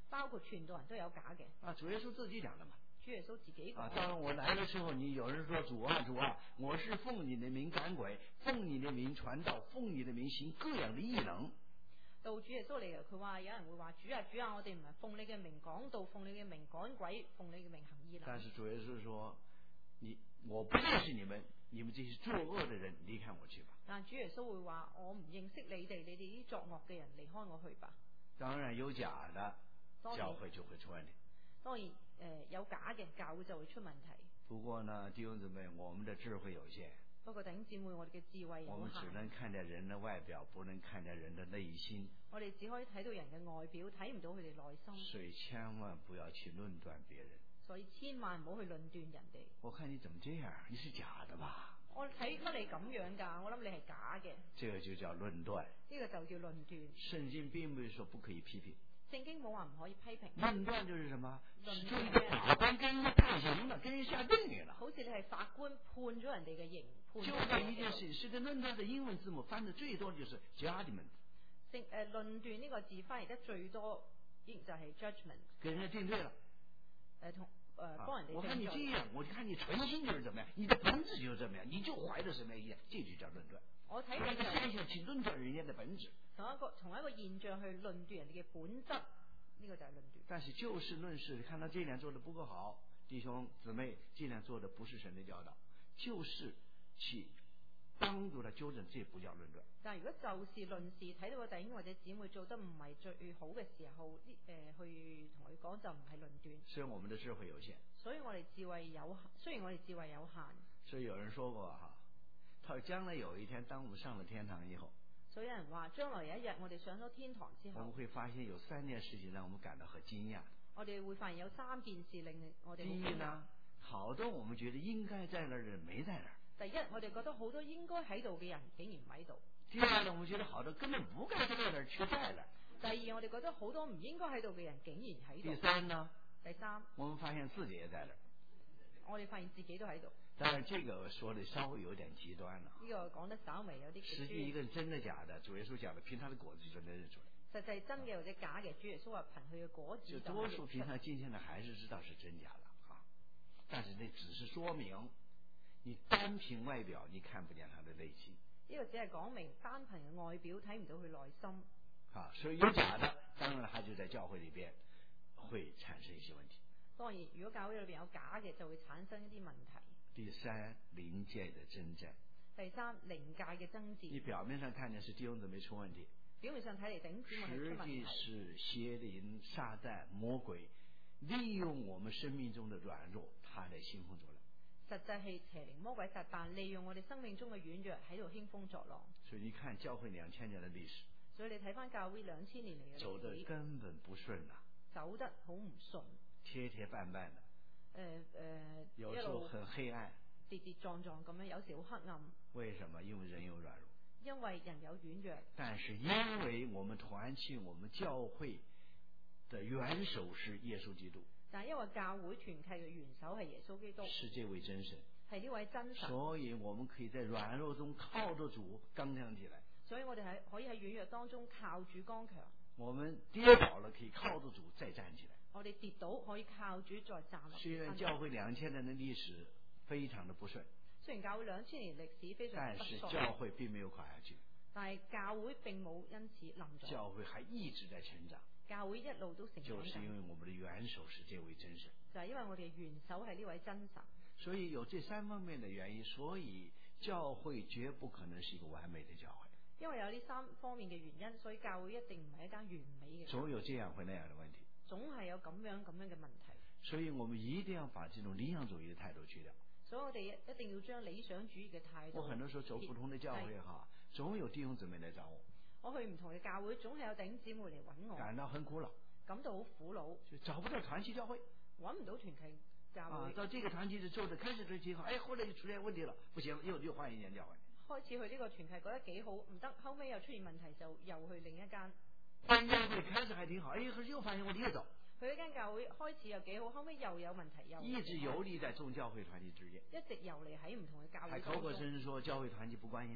包括傳道人都有假嘅。 啊，主耶穌自己講的嘛。 主耶穌自己講。 啊，當我來的時候，你有人說主啊主啊，我是奉你的名趕鬼，奉你的名傳道，奉你的名行各樣的異能。 到主耶穌嚟嘅，佢話有人會話主啊主啊，我哋唔係奉你嘅名講道，奉你嘅名趕鬼，奉你嘅名行異能。 但是主耶穌說，我不認識你們，你們這些作惡的人，離開我去吧。 但主耶穌會話：我唔認識你哋，你哋啲作惡嘅人，離開我去吧。 當然有假的，教會就會出問題。 當然，有假嘅教會就會出問題。 不過呢，弟兄姊妹，我們的智慧有限。 不過弟兄姊妹，我哋嘅智慧有限。 我們只能看見人的外表，不能看見人的內心。 我哋只可以睇到人嘅外表，睇唔到佢哋內心。 所以千萬不要去論斷別人。 所以千萬唔好去論斷人哋。 我看你怎麼這樣？你是假的吧？ 我睇乜你咁樣㗎？我諗你係假嘅。 這個就叫論斷。 呢個就叫論斷。 聖經並沒有說不可以批評。 聖經冇話唔可以批評。 論斷就是什麼？ 論斷就法官跟人家判刑了，跟人下定語了。 好似你係法官判咗人哋嘅刑。 就這一件事，是個論斷的英文字母翻得最多就是 judgment。 論斷呢個字翻譯得最多，就係 judgment。 給人家定罪了。 幫人哋。 我看你這樣，我看你存心就是怎麼樣，你的本質就是怎麼樣，你就懷着什麼意見，這就叫論斷。 我睇你個現象去論斷人家的本質。 從一個現象去論斷人哋嘅本質，呢個就係論斷。 但是就事論事，看到這樣做得不夠好，弟兄姊妹，這樣做的不是神的教導，就是去幫助他糾正，這不叫論斷。 但係如果就事論事，睇到個弟兄或者姊妹做得唔係最好嘅時候，去同佢講就唔係論斷。 所以我們的智慧有限。 所以我哋智慧有限，雖然我哋智慧有限。 所以有人說過哈，他說將來有一天，當我們上了天堂以後， 所以有人話將來有一日我哋上咗天堂之後， 我們會發現有3件事情讓我們感到很驚訝。 我哋會發現有3件事令我哋第一呢，好多我們覺得應該在那兒的人沒在那兒。 第一，我哋覺得好多應該喺度嘅人竟然唔喺度。 第二呢，我們覺得好多根本不該在那兒卻在那兒。 第二，我哋覺得好多唔應該喺度嘅人竟然喺度。 第三呢？ 第三， 我們發現自己也在那兒。 我哋發現自己都喺度。 當然，這個說的稍微有點極端了。 呢個講得稍微有啲極端。 實際一個真的假的，主耶穌講的，憑他的果子就能認出來。 實際真嘅或者假嘅，主耶穌話憑佢嘅果子就。 就多數平常今天的還是知道是真假的啊，但是那只是說明，你單憑外表你看不見他的內心。 呢個只係講明單憑嘅外表睇唔到佢內心。 啊，所以有假的，當然他就在教會裏邊會產生一些問題。 當然，如果教會裏邊有假嘅，就會產生一啲問題。 第三，靈界的征戰。 第三，靈界嘅爭戰。 你表面上看見是弟兄姊妹出問題， 表面上睇嚟頂姊妹係出問題。實際是邪靈、撒旦、魔鬼利用我們生命中的軟弱，他在興風作浪。 實際係邪靈魔鬼撒旦利用我哋生命中嘅軟弱喺度興風作浪。 所以你看教會2000年的歷史， 所以你睇翻教會2000年嚟嘅歷史， 走得根本不順啊， 走得好唔順， 貼貼絆絆的。有時候很黑暗， 跌跌撞撞咁樣，有時好黑暗。 為什麼？因為人有軟弱。 因為人有軟弱。但是因為我們團契，我們教會的元首是耶穌基督。 但係因為教會團契嘅元首係耶穌基督， 是這位真神， 係呢位真神。 所以我們可以在軟弱中靠着主剛強起來。 所以我哋可以喺軟弱當中靠主剛強。 我們跌倒了，可以靠着主再站起來。 我哋跌倒可以靠主再站立。 雖然教會2000年的歷史非常的不順， 雖然教會2000年歷史非常不順， 但是教會並沒有垮下去。 但係教會並冇因此冧咗。教會還一直在成長。 教會一路都成長。 就是因為我們的元首是這位真神。 就係因為我哋元首係呢位真神。 所以有這3方面的原因，所以教會絕不可能是一個完美的教會。 因為有呢3方面嘅原因，所以教會一定唔係一間完美嘅。 總有這樣或那樣的問題。 總係有咁樣嘅問題。 所以我們一定要把這種理想主義的態度去掉。 所以我哋一定要將理想主義嘅態度。 我很多時候走不同的教會哈，總有弟兄姊妹來找我。 我去唔同嘅教會，總係有弟兄姊妹嚟揾我。 感到很苦惱。 感到好苦惱。 就找不到團契教會。 揾唔到團契教會。 到這個團契做的開始都挺好，後來就出現問題了，不行，又換一間教會。 開始去呢個團契覺得幾好，唔得，後尾又出現問題，就又去另一間。 換教會開始還挺好，又發現問題又走。 去一間教會開始又幾好，後尾又有問題又。 一直遊離在眾教會團契之間。 一直遊離喺唔同嘅教會。 還口口聲聲說教會團契不關心啦。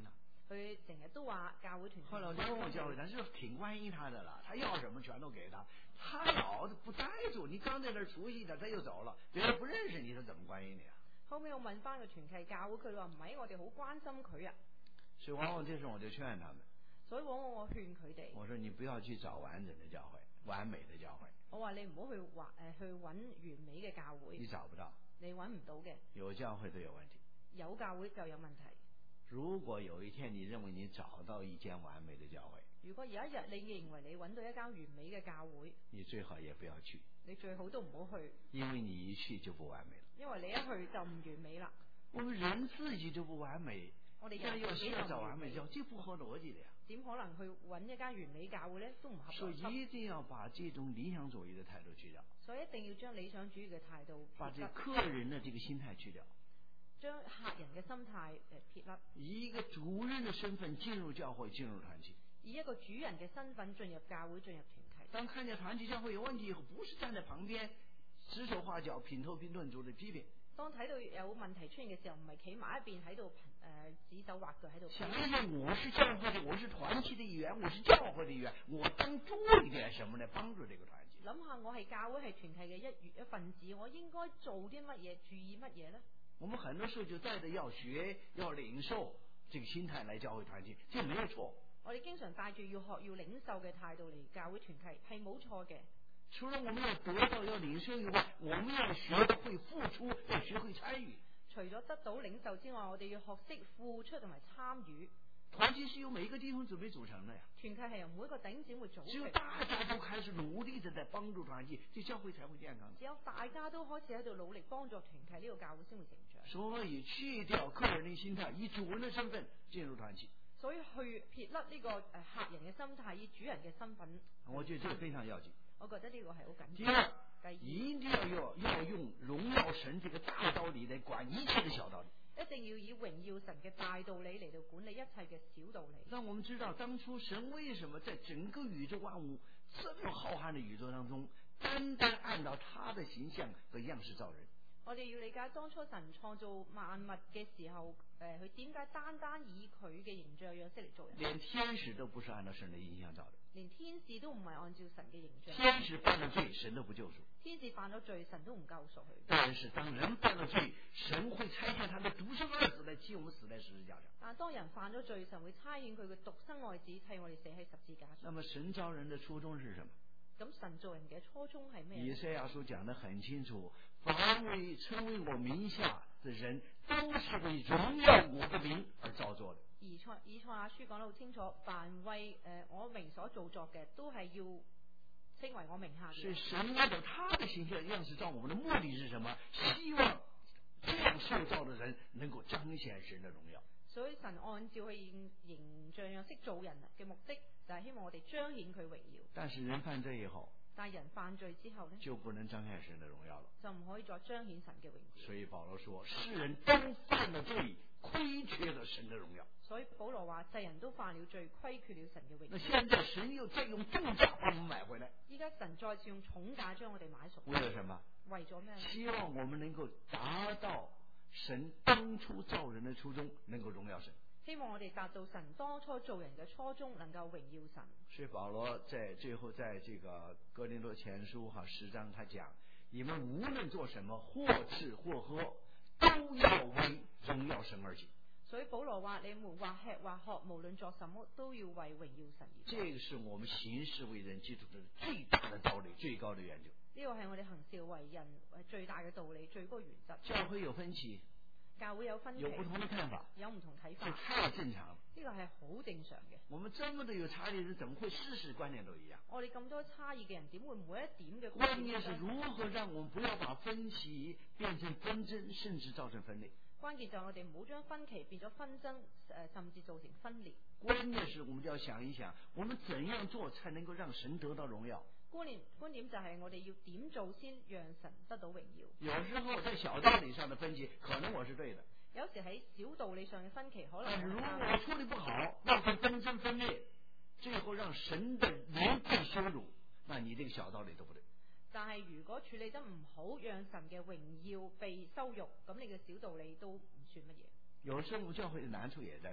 佢成日都話教會團契。 後來我就問我教會，但是挺關心他的了，他要什麼全都給他，他老不待住，你剛在那兒熟悉他，他又走了，別人不認識你，他怎麼關心你啊？ 後尾我問翻個團契教會，佢話唔係，我哋好關心佢啊。 所以往往這時候我就勸他們， 所以往往我勸佢哋， 我說你不要去找完整的教會，完美的教會。 我話你唔好去揾完美嘅教會， 你找不到， 你揾唔到嘅。 有教會都有問題， 有教會就有問題。 如果有一天你認為你找到一間完美的教會， 如果有一日你認為你揾到一間完美嘅教會， 你最好也不要去， 你最好都唔好去， 因為你一去就不完美了。 因為你一去就唔完美啦。 我們人自己就不完美， 我哋但又人自己就需要找唔完美， 完美教，這不合邏輯的呀。 點可能去揾一間完美教會呢？都唔合所以邏輯。 一定要把這種理想主義的態度去掉， 所以一定要將理想主義嘅態度把這撇甩， 客人的這個心態去掉， 將客人嘅心態撇甩， 以一個主人的身份進入教會，進入團契。 以一個主人嘅身份進入教會，進入團契。 當看見團契教會有問題以後，不是站在旁邊指手畫腳、品頭論足的批評。 當睇到有問題出現嘅時候，唔係企埋一邊喺度指手畫腳喺度。 想一想，我是教會的，我是團契的一員，我是教會的一員，我當做一點什麼來幫助這個團契？ 諗下，我係教會係團契嘅一份子，我應該做啲乜嘢？注意乜嘢呢？ 我們很多時候就帶着要學、要領受這個心態來教會團契，這沒有錯。 我哋經常帶住要學、要領受嘅態度嚟教會團契，係冇錯嘅。 除了我們要得到、要領受以外，我們要學會付出，要學會參與。 除咗得到領受之外，我哋要學識付出同埋參與。 團契是由每一個弟兄姊妹組成的呀。 團契係由每一個弟兄姊妹組只有成。 大家都開始努力的在幫助團契，這教會才會健康。 只有大家都開始喺度努力幫助團契，呢個教會先會成長。 所以去掉個人的心態，以主人的身份進入團契。 所以去撇甩呢個客人嘅心態，以主人嘅身份。 我覺得這個非常要緊。 我覺得呢個係好緊第要。 二，一定要用榮耀神這個大道理來管一切的小道理。 一定要以榮耀神嘅大道理嚟到管理一切嘅小道理。 讓我們知道當初神為什麼在整個宇宙萬物這麼浩瀚的宇宙當中，單單按照他的形象和樣式造人。 我哋要理解當初神創造萬物嘅時候，佢點解單單以佢嘅形象樣式嚟做人？ 連天使都不是按照神的形象造的。 連天使都唔係按照神嘅形象。 天使犯了罪，神都不救贖。 天使犯咗罪，神都唔救贖佢。 但是當人犯了罪，神會差遣他的獨生兒子來替我們死在十字架上。 但當人犯咗罪，神會差遣佢嘅獨生愛子替我哋死喺十字架上。 那麼神造人的初衷是什麼？ 咁神造人嘅初衷係咩？ 以賽亞書講得很清楚，凡為稱為我名下的人，都是為榮耀我的名而造作的。 以賽亞書講得好清楚，凡為我名所造作嘅，都係要稱為我名下嘅。 所以神按照他的形象樣式造我們的目的是什麼？希望這樣受造的人能夠彰顯神的榮耀。 所以神按照佢形象樣式造人嘅目的，就係希望我哋彰顯佢榮耀。 但是人犯罪以後， 但人犯罪之後呢， 就不能彰顯神的榮耀了， 就唔可以再彰顯神嘅榮耀。 所以保羅說，世人都犯了罪，虧缺了神的榮耀。 所以保羅話，世人都犯了罪，虧缺了神嘅榮耀。 那現在神又再用重價把我們買回來， 依家神再次用重價將我哋買贖。 為了什麼？ 為咗咩？ 希望我們能夠達到神當初造人的初衷，能夠榮耀神。 希望我哋達到神當初造人嘅初衷，能夠榮耀神。 所以保羅在最後在這個哥林多前書10章，他講：你們無論做什麼，或吃或喝，都要為榮耀神而行。 所以保羅話：你們或吃或喝，無論做什麼，都要為榮耀神而行。 這個是我們行事為人基礎的最大的道理，最高的原則。 呢個係我哋行事為人最大嘅道理，最高原則。 教會有分歧， 教會有分歧， 有不同的看法， 有唔同睇法， 這太正常了。 呢個係好正常嘅。 我們這麼多有差異的人，怎麼會事事觀念都一樣？ 我哋咁多差異嘅人，點會每一點嘅關鍵是如何讓我們不要把分歧變成紛爭，甚至造成分裂。 關鍵就係我哋唔好將分歧變咗紛爭，甚至造成分裂。 關鍵是我們就要想一想，我們怎樣做才能夠讓神得到榮耀？ 觀點就係我哋要點做先讓神得到榮耀。 有時候在小道理上的分歧，可能我是對的。 有時喺小道理上嘅分歧，可能但是如果我處理不好，讓它紛爭分裂，最後讓神的名被羞辱，那你這個小道理都不對。 但係如果處理得唔好，讓神嘅榮耀被羞辱，咁你嘅小道理都唔算乜嘢。 有時候我們教會的難處也在這兒。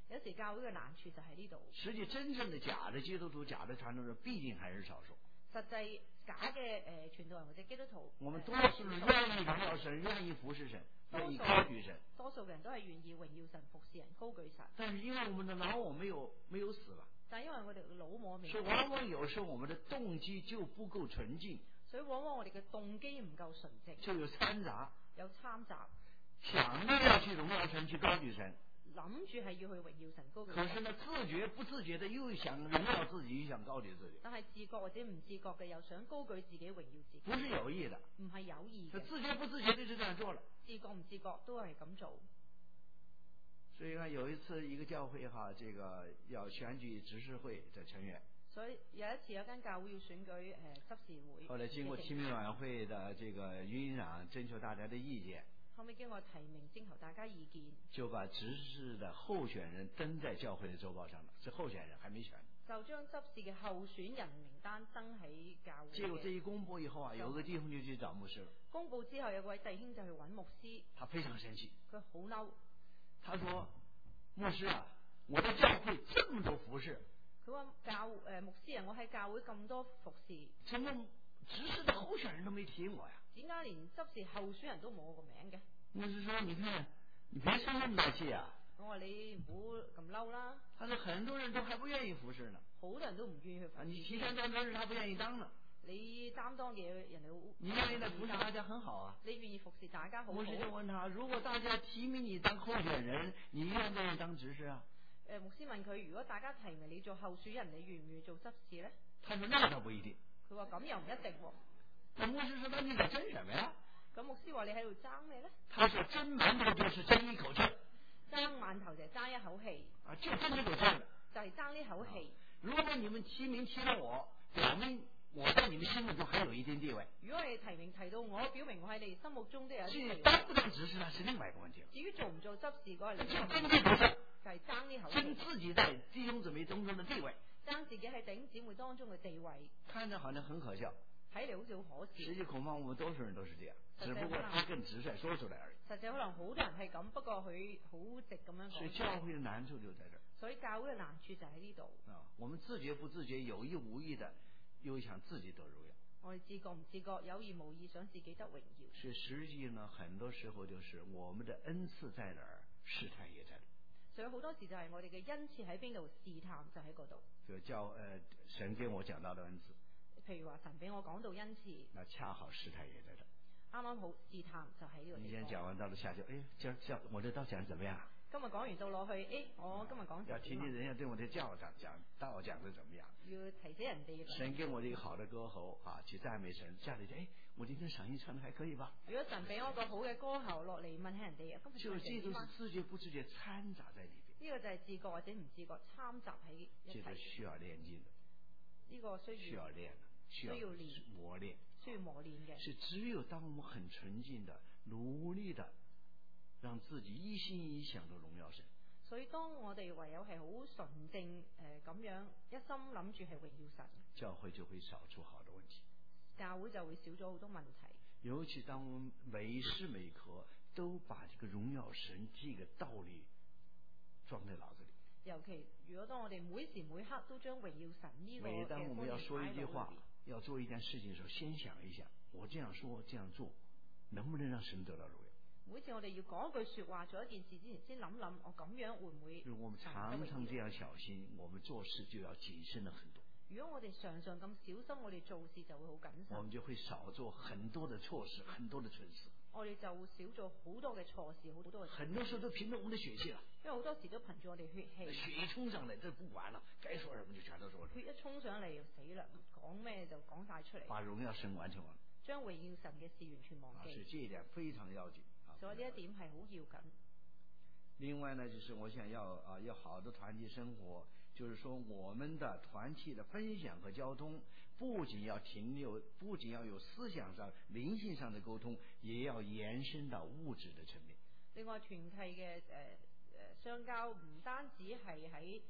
有時教會嘅難處就喺呢度。 實際真正的假的基督徒、假的傳道人，畢竟還是少數。 實際假嘅傳道人或者基督徒， 我們多數人願意榮耀神，願意服侍神，願意高舉神。 多數嘅人都係願意榮耀神、服侍人、高舉神。 但是因為我們的老我沒有死了， 但因為我哋老我未死， 所以往往有時候我們的動機就不夠純淨， 所以往往我哋嘅動機唔夠純正， 就有摻雜， 有參雜， 想着要去榮耀神，去高舉神， 諗住係要去榮耀神、高舉神。 可是呢，自覺不自覺的又想榮耀自己，又想高舉自己。 但係自覺或者唔自覺嘅，又想高舉自己、榮耀自己。 不是有意的， 唔係有意嘅。 自覺不自覺的就這樣做了。 自覺唔自覺都係咁做。 所以呢，有一次一個教會哈，這個要選舉執事會的成員。 所以有一次有間教會要選舉執事會。 後來經過提名委員會的這個醞釀，徵求大家的意見。 後面經過提名徵求大家意見， 就把執事的候選人登在教會的周報上了。是候選人還沒選。 就將執事嘅候選人名單登喺教會。 結果這一公布以後啊，有個弟兄就去找牧師了。 公布之後，有位弟兄就去揾牧師。 他非常生氣， 佢好嬲。 他說：牧師啊，我的教會這麼多服侍。 佢話牧師啊，我喺教會咁多服侍， 怎麼執事的候選人都沒提我呀？ 點解連執事候選人都冇我個名嘅？ 牧師說：你看，你別生那麼大氣啊！ 我話你唔好咁嬲啦。 他說很多人都還不願意服侍呢。 好多人都唔願意去服侍。 你提前擔當，他不願意當呢。 你擔當嘅人哋好。 你願意來服侍大家很好啊。 你願意服侍大家好好。 牧師就問他：如果大家提名你當候選人，你願不願意當執事啊？ 牧師問佢：如果大家提名你做候選人，你願唔願意做執事呢？ 他說：那倒不一定。 佢話咁又唔一定喎。 那牧師說：那你在爭什麼呀？ 咁牧師話：你喺度爭咩呢？ 他說：爭饅頭就是爭一口氣。 爭饅頭就係爭一口氣。 啊，就爭呢口氣。 就係爭呢口氣。 如果你們提名提到我，表明我在你們心目中還有一定地位。 如果你提名提到我，表明我喺你心目中都有一定地位。 至於當不當執事，那是另外一個問題。 至於做唔做執事嗰個， 就爭呢口氣。 就係爭呢口氣。 爭自己在弟兄姊妹當中的地位。 爭自己喺弟兄姊妹當中嘅地位。 看着好像很可笑。 睇嚟好似好可笑。 實際恐怕我們多數人都是這樣，只不過他更直率說出來而已。 實際可能好多人係咁，不過佢好直咁樣講。 所以教會的難處就在這。 所以教會嘅難處就喺呢度。 啊，我們自覺不自覺、有意無意的，又想自己得榮耀。 我哋自覺唔自覺、有意無意想自己得榮耀。 所以實際呢，很多時候就是我們的恩賜在哪兒，試探也在哪。 所以好多時就係我哋嘅恩賜喺邊度，試探就喺嗰度。 就神給我講到的恩賜。 譬如話神俾我講到恩賜， 那恰好試探也在這。 啱啱好試探就喺呢個地方。 你先講完到了下就，我這道講怎麼樣？ 今日講完到落去，我今日講要提醒人家對我的教講道講得怎麼樣？ 要提醒人哋。 神給我一個好的歌喉啊，去讚美神。家裏我今天嗓音唱得還可以吧？ 如果神俾我個好嘅歌喉落嚟，問下人哋，今日就這都是自覺不自覺摻雜在裏邊。 呢個就係自覺或者唔自覺摻雜喺一齊。 這個需要練勁的。 呢個需要練。需要磨練， 需要磨練嘅。 是只有當我們很純淨的、努力的，讓自己一心一意想着榮耀神。 所以當我哋唯有係好純正咁樣一心諗住係榮耀神， 教會就會少出好多問題。 教會就會少咗好多問題。 尤其當我們每時每刻都把這個榮耀神這個道理裝在腦子裏。 尤其如果當我哋每時每刻都將榮耀神呢個嘅觀念擺喺腦裏邊。 每當我們要說一句話，要做一件事情的時候，先想一想，我這樣說這樣做，能不能讓神得到榮耀？ 每次我哋要講一句說話，做一件事之前，先諗諗，我咁樣會唔會？ 如果我們常常這樣小心，我們做事就要謹慎了很多。 如果我哋常常咁小心，我哋做事就會好謹慎。 我們就會少做很多的錯事，很多的蠢事。 我哋就會少做好多嘅錯事，好多嘅。 很多時候都憑着我們的血氣了。 因為好多時都憑住我哋血氣。 血一衝上來，這不管了，該說什麼就全都說了。 血一衝上嚟就死啦，講咩就講晒出嚟。 把榮耀神完成了。 將榮耀神嘅事完全忘記。 是這一點非常要緊。 所以呢一點係好要緊。 另外呢，就是我想要好的團體生活，就是說我們的團體的分享和交通，不僅要有思想上、靈性上的溝通，也要延伸到物質的層面。 另外團契嘅相交唔單止係喺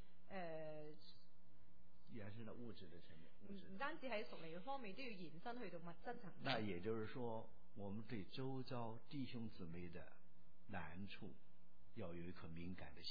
延伸到物質的層面， 唔單止喺屬靈嘅方面，都要延伸去到物質層面。 那也就是說，我們對周遭弟兄姊妹的難處要有一顆敏感的心。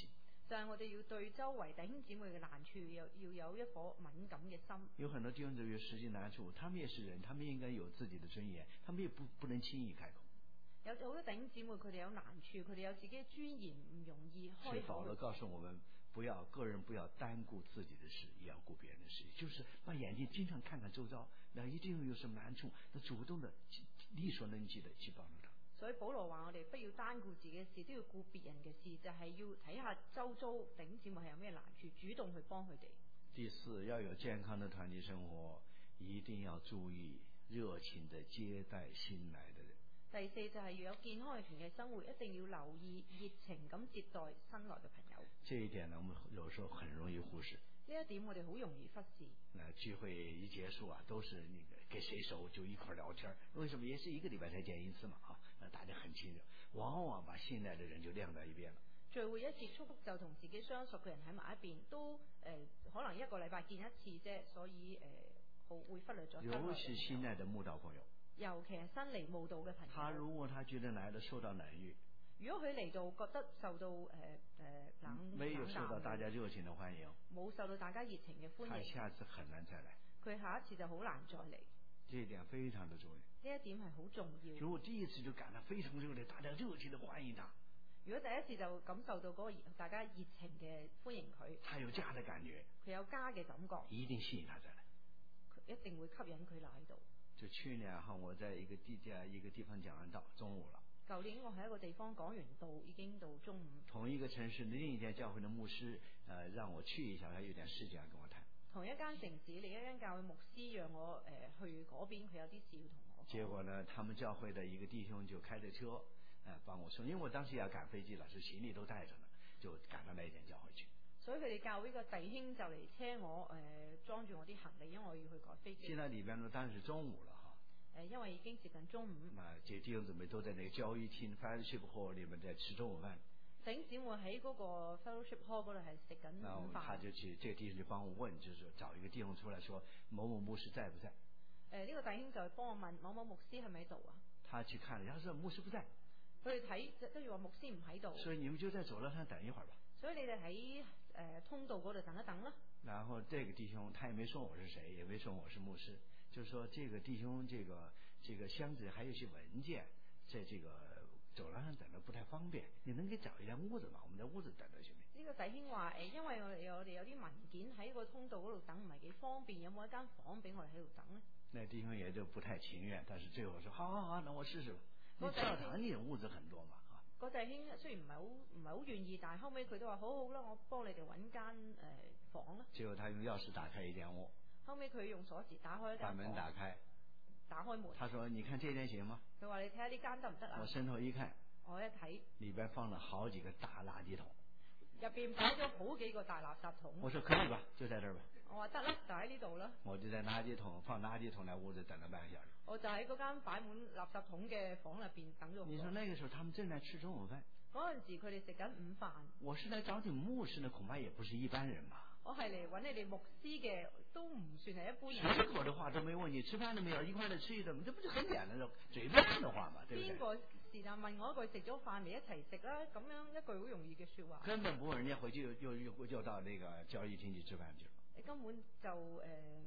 就係我哋要對周圍弟兄姊妹嘅難處要有一顆敏感嘅心。 有很多弟兄姊妹有實際難處，他們也是人，他們應該有自己的尊嚴，他們也不能輕易開口。 有好多弟兄姊妹佢哋有難處，佢哋有自己嘅尊嚴，唔容易開口。 所以保羅告訴我們，個人不要單顧自己的事，也要顧別人的事，就是把眼睛經常看看周遭，那一定有什麼難處，那主動的力所能及的去幫助他。 所以保羅話我哋不要單顧自己嘅事，都要顧別人嘅事，就係要睇下周遭弟兄姊妹係有咩難處，主動去幫佢哋。 第四，要有健康的團體生活，一定要注意熱情的接待新來的人。 第四就係要有健康嘅團體生活，一定要留意熱情咁接待新來嘅朋友。 這一點呢，我們有時候很容易忽視。 呢一點我哋好容易忽視。 聚會一結束啊，都是那個給誰熟就一塊聊天，為什麼？也是一個禮拜才見一次嘛，大家很親熱，往往把新來的人就晾在一邊了。 聚會一結束就同自己相熟嘅人喺埋一邊，都可能一個禮拜見一次啫，所以會忽略咗。 尤其新來的慕道朋友， 尤其係新嚟慕道嘅朋友。 他如果他覺得來的受到冷遇， 如果佢嚟到覺得受到沒有受到大家熱情的歡迎， 冇受到大家熱情嘅歡迎， 他下次很難再來。 佢下一次就好難再嚟。 這一點非常的重要。 呢一點係好重要。 如果第一次就感到非常熱烈，大家熱情的歡迎他。 如果第一次就感受到嗰個大家熱情嘅歡迎佢， 他有家的感覺， 佢有家嘅感覺， 一定吸引他再來， 佢一定會吸引佢留喺度。 就去年我在一個地方講完道，中午了。 舊年我喺一個地方講完道，已經到中午。 同一個城市另一間教會的牧師，讓我去一下，他有點事情要跟我談。同一間城市，另一間教會牧師讓我去嗰邊，佢有啲事要同我講。結果呢，他們教會的一個弟兄就開着車，幫我送，因為我當時要趕飛機了，是行李都帶着呢，就趕到那間教會去。所以佢哋教會個弟兄就嚟車我，裝住我啲行李，因為我要去趕飛機。現在裏邊呢，當然是中午了哈。因為已經接近中午。這弟兄姊妹都在那個交誼廳 fellowship hall 裏面在吃中午飯。弟兄姊妹喺嗰個 fellowship hall 嗰度係食緊午飯。他就去，這個弟兄就幫我問，就是找一個弟兄出來說某某牧師在不在？呢個弟兄就幫我問某某牧師係咪喺度啊？他去看了，然後說牧師不在。佢哋睇，跟住話牧師唔喺度。所以你們就在走廊上等一會兒吧。所以你哋喺通道嗰度等一等啦。然後這個弟兄他也沒說我是誰，也沒說我是牧師，就是說這個弟兄這個箱子還有些文件，在這個走廊上等得不太方便，你能給找一間屋子嗎？我們在屋子等得行唔行？呢個弟兄話因為我哋有啲文件喺個通道嗰度等，唔係幾方便，有冇一間房俾我哋喺度等呢？那弟兄也就不太情願，但是最後說好，那我試試吧。你教堂呢屋子很多嘛。個弟兄雖然唔係好願意，但係後尾佢都話好啦，我幫你哋揾間房啦。最後他用鑰匙打開一間屋。後尾佢用鎖匙打開一間房。把門打開。打開門。他說：你看這間行嗎？佢話：你睇下呢間得唔得啊？我伸頭一看。我一睇。裏邊放了好幾個大垃圾桶。入邊擺咗好幾個大垃圾桶。我說可以吧，就在這兒吧。我話得啦，就喺呢度啦。我就在放垃圾桶來屋子等了半個小時。我就喺嗰間擺滿垃圾桶嘅房入邊等咗。你說那個時候他們正在吃中午飯。嗰陣時佢哋食緊午飯。我是來找你牧師呢，恐怕也不是一般人嘛。我係嚟揾你哋牧師嘅，都唔算係一般人。隨口的話都沒問你吃飯了沒有，一塊嚟吃一頓，這不就很簡單的嘴巴上的話嘛，對不對？邊個是但問我一句食咗飯未一齊食啦？咁樣一句好容易嘅說話。根本不問人家回去又到那個交誼廳去吃飯去了。你根本就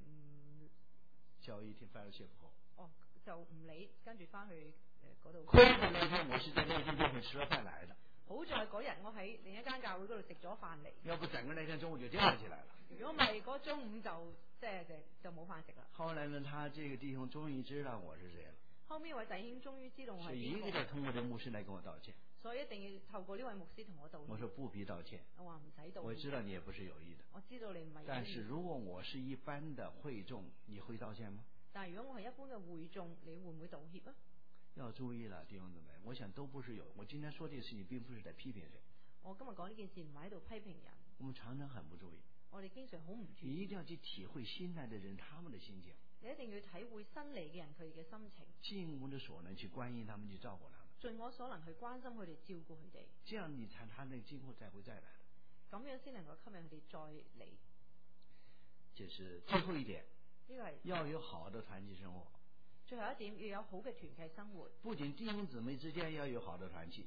交誼廳翻到學府後。哦，就唔理，跟住翻去嗰度。虧在那天我是在那間教會吃咗飯來的。好在嗰日我喺另一間教會嗰度食咗飯嚟。要不整個那天中午就吊起來了。如果唔係嗰中午就冇飯食啦。後來呢，他這個弟兄終於知道我是誰了。後面位弟兄終於知道我係邊個。所以一個就通過這牧師來跟我道歉。所以一定要透過呢位牧師同我道歉。我說不必道歉。我話唔使道歉。我知道你也不是有意的。我知道你唔係有意。但是如果我是一般的會眾，你會道歉嗎？但係如果我係一般嘅會眾，你會唔會道歉啊？要注意了，弟兄姊妹，我想都不是有。我今天說這個事情，並不是在批評誰。我今日講呢件事唔係喺度批評人。我們常常很不注意。我哋經常好唔注意。你一定要去體會新來的人他們的心情。你一定要體會新嚟嘅人佢哋嘅心情。盡我的所能去關心他們，去照顧他們。盡我所能去關心佢哋，照顧佢哋。這樣你才他哋今後再會再來。咁樣先能夠吸引佢哋再嚟。這是最後一點。呢個係要有好的團契生活。最後一點要有好嘅團契生活。不僅弟兄姊妹之間要有好的團契。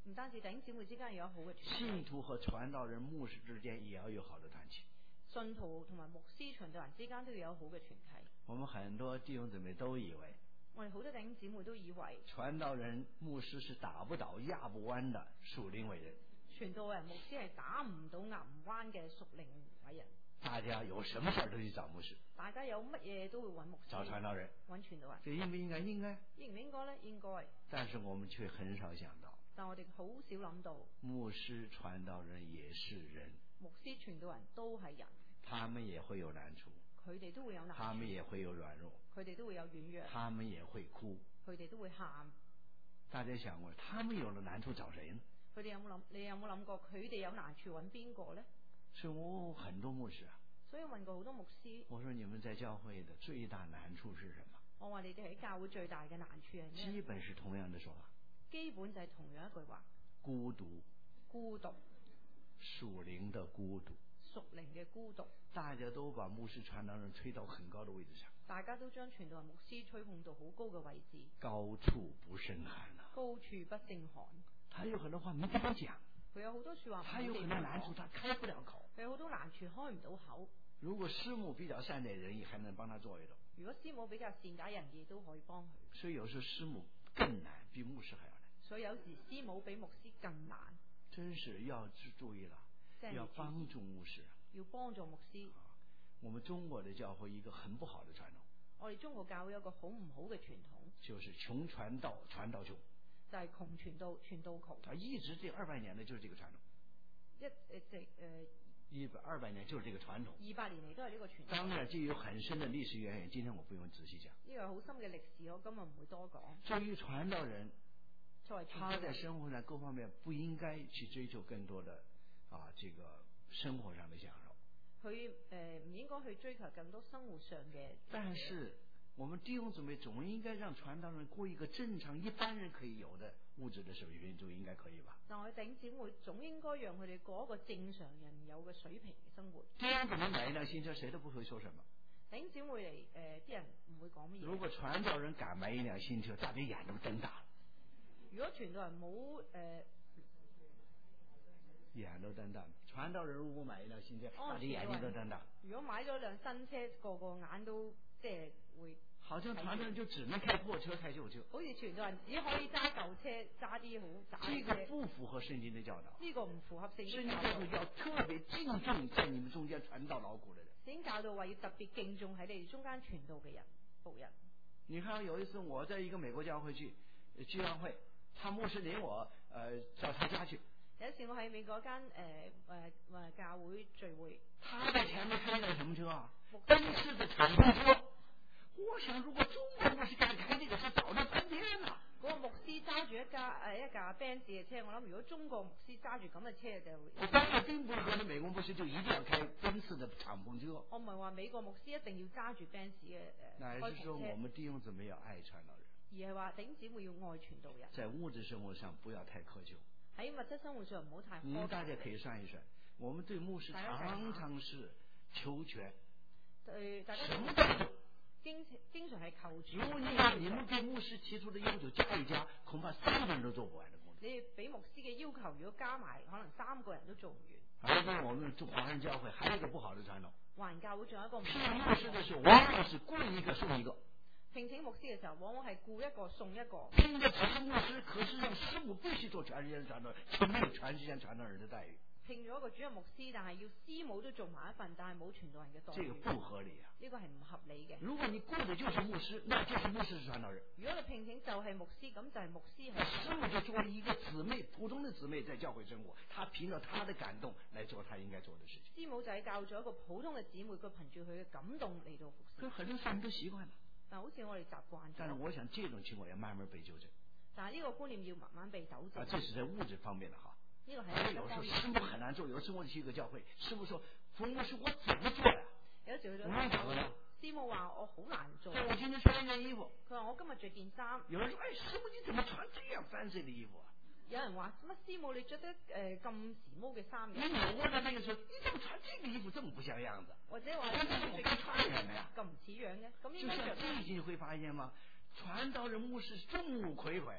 唔單止弟兄姊妹之間要有好嘅團契， 信徒和傳道人、牧師之間也要有好的團契。 信徒同埋牧師、傳道人之間都要有好嘅團契。 我們很多弟兄姊妹都以為我哋好多弟兄姊妹都以為傳道人、牧師是打不倒、壓不彎的屬靈偉人。 傳道人、牧師係打唔到、壓唔彎嘅屬靈偉人。 大家有什麼事都去找牧師， 大家有乜嘢都會揾牧師、 找傳道人， 揾傳道人。 這應不應該？應該。 應唔應該呢？應該。 但是我們卻很少想到， 但我哋好少諗到， 牧師、傳道人也是人， 牧師、傳道人都係人， 他們也會有難處， 佢哋都會有難處， 他們也會有軟弱， 佢哋都會有軟弱， 他們也會哭， 佢哋都會喊。 大家想過，他們有了難處找誰呢？ 佢哋有冇諗？你有冇諗過佢哋有難處揾邊個呢？ 所以我很多牧師啊， 所以問過好多牧師， 我說你們在教會的最大難處是什麼？ 我話你哋喺教會最大嘅難處係咩？ 基本是同樣的說法， 基本就係同樣一句話： 孤獨， 孤獨， 屬靈的孤獨， 屬靈嘅孤獨。 大家都把牧師、傳道人吹到很高的位置上， 大家都將傳道人、牧師吹捧到好高嘅位置， 高處不勝寒啊！ 高處不勝寒。 他有很多話沒地方講， 佢有好多說話， 他有很多難處，他開不了口。 佢有好多難處，開唔到口。 如果師母比較善解人意，還能幫他做一做。 如果師母比較善解人意，都可以幫佢。 所以有時候師母更難，比牧師還要難。 所以有時師母比牧師更難。 真是要注意了，要幫助牧師， 要幫助牧師。 我們中國的教會一個很不好的傳統， 我哋中國教會有個好唔好嘅傳統， 就是窮傳道，傳道窮， 就係窮傳道，傳道窮。 他一直這200年的就是這個傳統，一200年就是這個傳統 ，200年嚟都係呢個傳統。 當然，這有很深的歷史淵源，今天我不用仔細講。 呢個好深嘅歷史，我今日唔會多講。 至於傳道人， 作為他在生活上各方面不應該去追求更多的這個生活上的享受。 佢唔應該去追求更多生活上嘅。 但是我們弟兄姊妹總應該讓傳道人過一個正常一般人可以有的物質的水平，就應該可以吧？ 但我哋弟兄姊妹總應該讓佢哋過一個正常人有嘅水平嘅生活。 弟兄姊妹買一輛新車，誰都不會說什麼。 弟兄姊妹嚟啲人唔會講乜嘢。 如果傳道人敢買一輛新車，大家眼都瞪大了。 如果傳道人冇眼都瞪大。傳道人如果買一輛新車，大家眼睛都瞪大。 如果買咗輛新車，個眼都即係會。 好像傳道人就只能開破車、開舊車。 好似傳道人只可以揸舊車，揸啲好渣嘅車。 這個不符合聖經的教導。 呢個唔符合聖經教導。聖經要特別敬重在你們中間傳道勞苦的人。 聖經教導話要特別敬重喺你哋中間傳道嘅人僕人。 你看有一次我在一個美國教會去聚會會，他牧師領我到他家去。 有一次我喺美國間教會聚會， 他在前面開了什麼車啊？奔馳的敞篷車。我想如果中國牧師敢開這個車，早就翻天了。 嗰個牧師揸住一架奔馳嘅車，我諗如果中國牧師揸住咁嘅車就。 我當然並不是說美國牧師就一定要開奔馳的敞篷車。 我唔係話美國牧師一定要揸住奔馳嘅乃是說我們弟兄姊妹要愛傳道人， 而係話弟兄姊妹要愛傳道人。在物質生活上不要太苛求。 喺物質生活上唔好太苛求。 大家可以算一算，我們對牧師常常是求全。 對，大家什麼都做。 經常係求全。 如果你把你們對牧師提出的要求加一加，恐怕3個人都做不完的工作。 你俾牧師嘅要求，如果加埋，可能3個人都做唔完。 而且我們華人教會還有一個不好的傳統。 華人教會仲有一個唔好。 聘牧師的時候，往往是雇一個送一個。 聘請牧師嘅時候，往往係雇一個送一個。 聘的只是牧師，可是讓師母必須做全時間傳道人，卻沒有全時間傳道人的待遇。 聘咗一個主任牧師，但係要師母都做埋一份，但係冇傳道人嘅待遇。 這個不合理啊！ 呢個係唔合理嘅。 如果你雇的就是牧師，那就是牧師是傳道人。 如果你聘請就係牧師，咁就係牧師係。 師母就作為一個姊妹，普通的姊妹在教會生活，她憑着她的感動來做她應該做的事情。 師母就係教咗一個普通嘅姊妹，佢憑住佢嘅感動嚟到服侍。 佢很多人都習慣了。 但好似我哋習慣咗。 但是我想這種情況要慢慢被糾正。 但係呢個觀念要慢慢被糾正。 這是在物質方面的哈。 呢個係有時候師母很難做，有時候我去一個教會，師母說：“馮牧師，我怎麼做呀？” 有時去我問他了。 師母話我好難做。 我今天穿一件衣服。 佢話我今日着件衫。 有人說：“哎，師母你怎麼穿這樣fancy的衣服啊？” 有人話乜師母你着得咁時髦嘅衫嘅？ 你我的那個時候，你怎麼穿這個衣服這麼不像樣子？ 或者話我該穿什麼呀？ 咁唔似樣嘅，咁應該着。 最近會發現嗎？傳道人牧師眾目睽睽。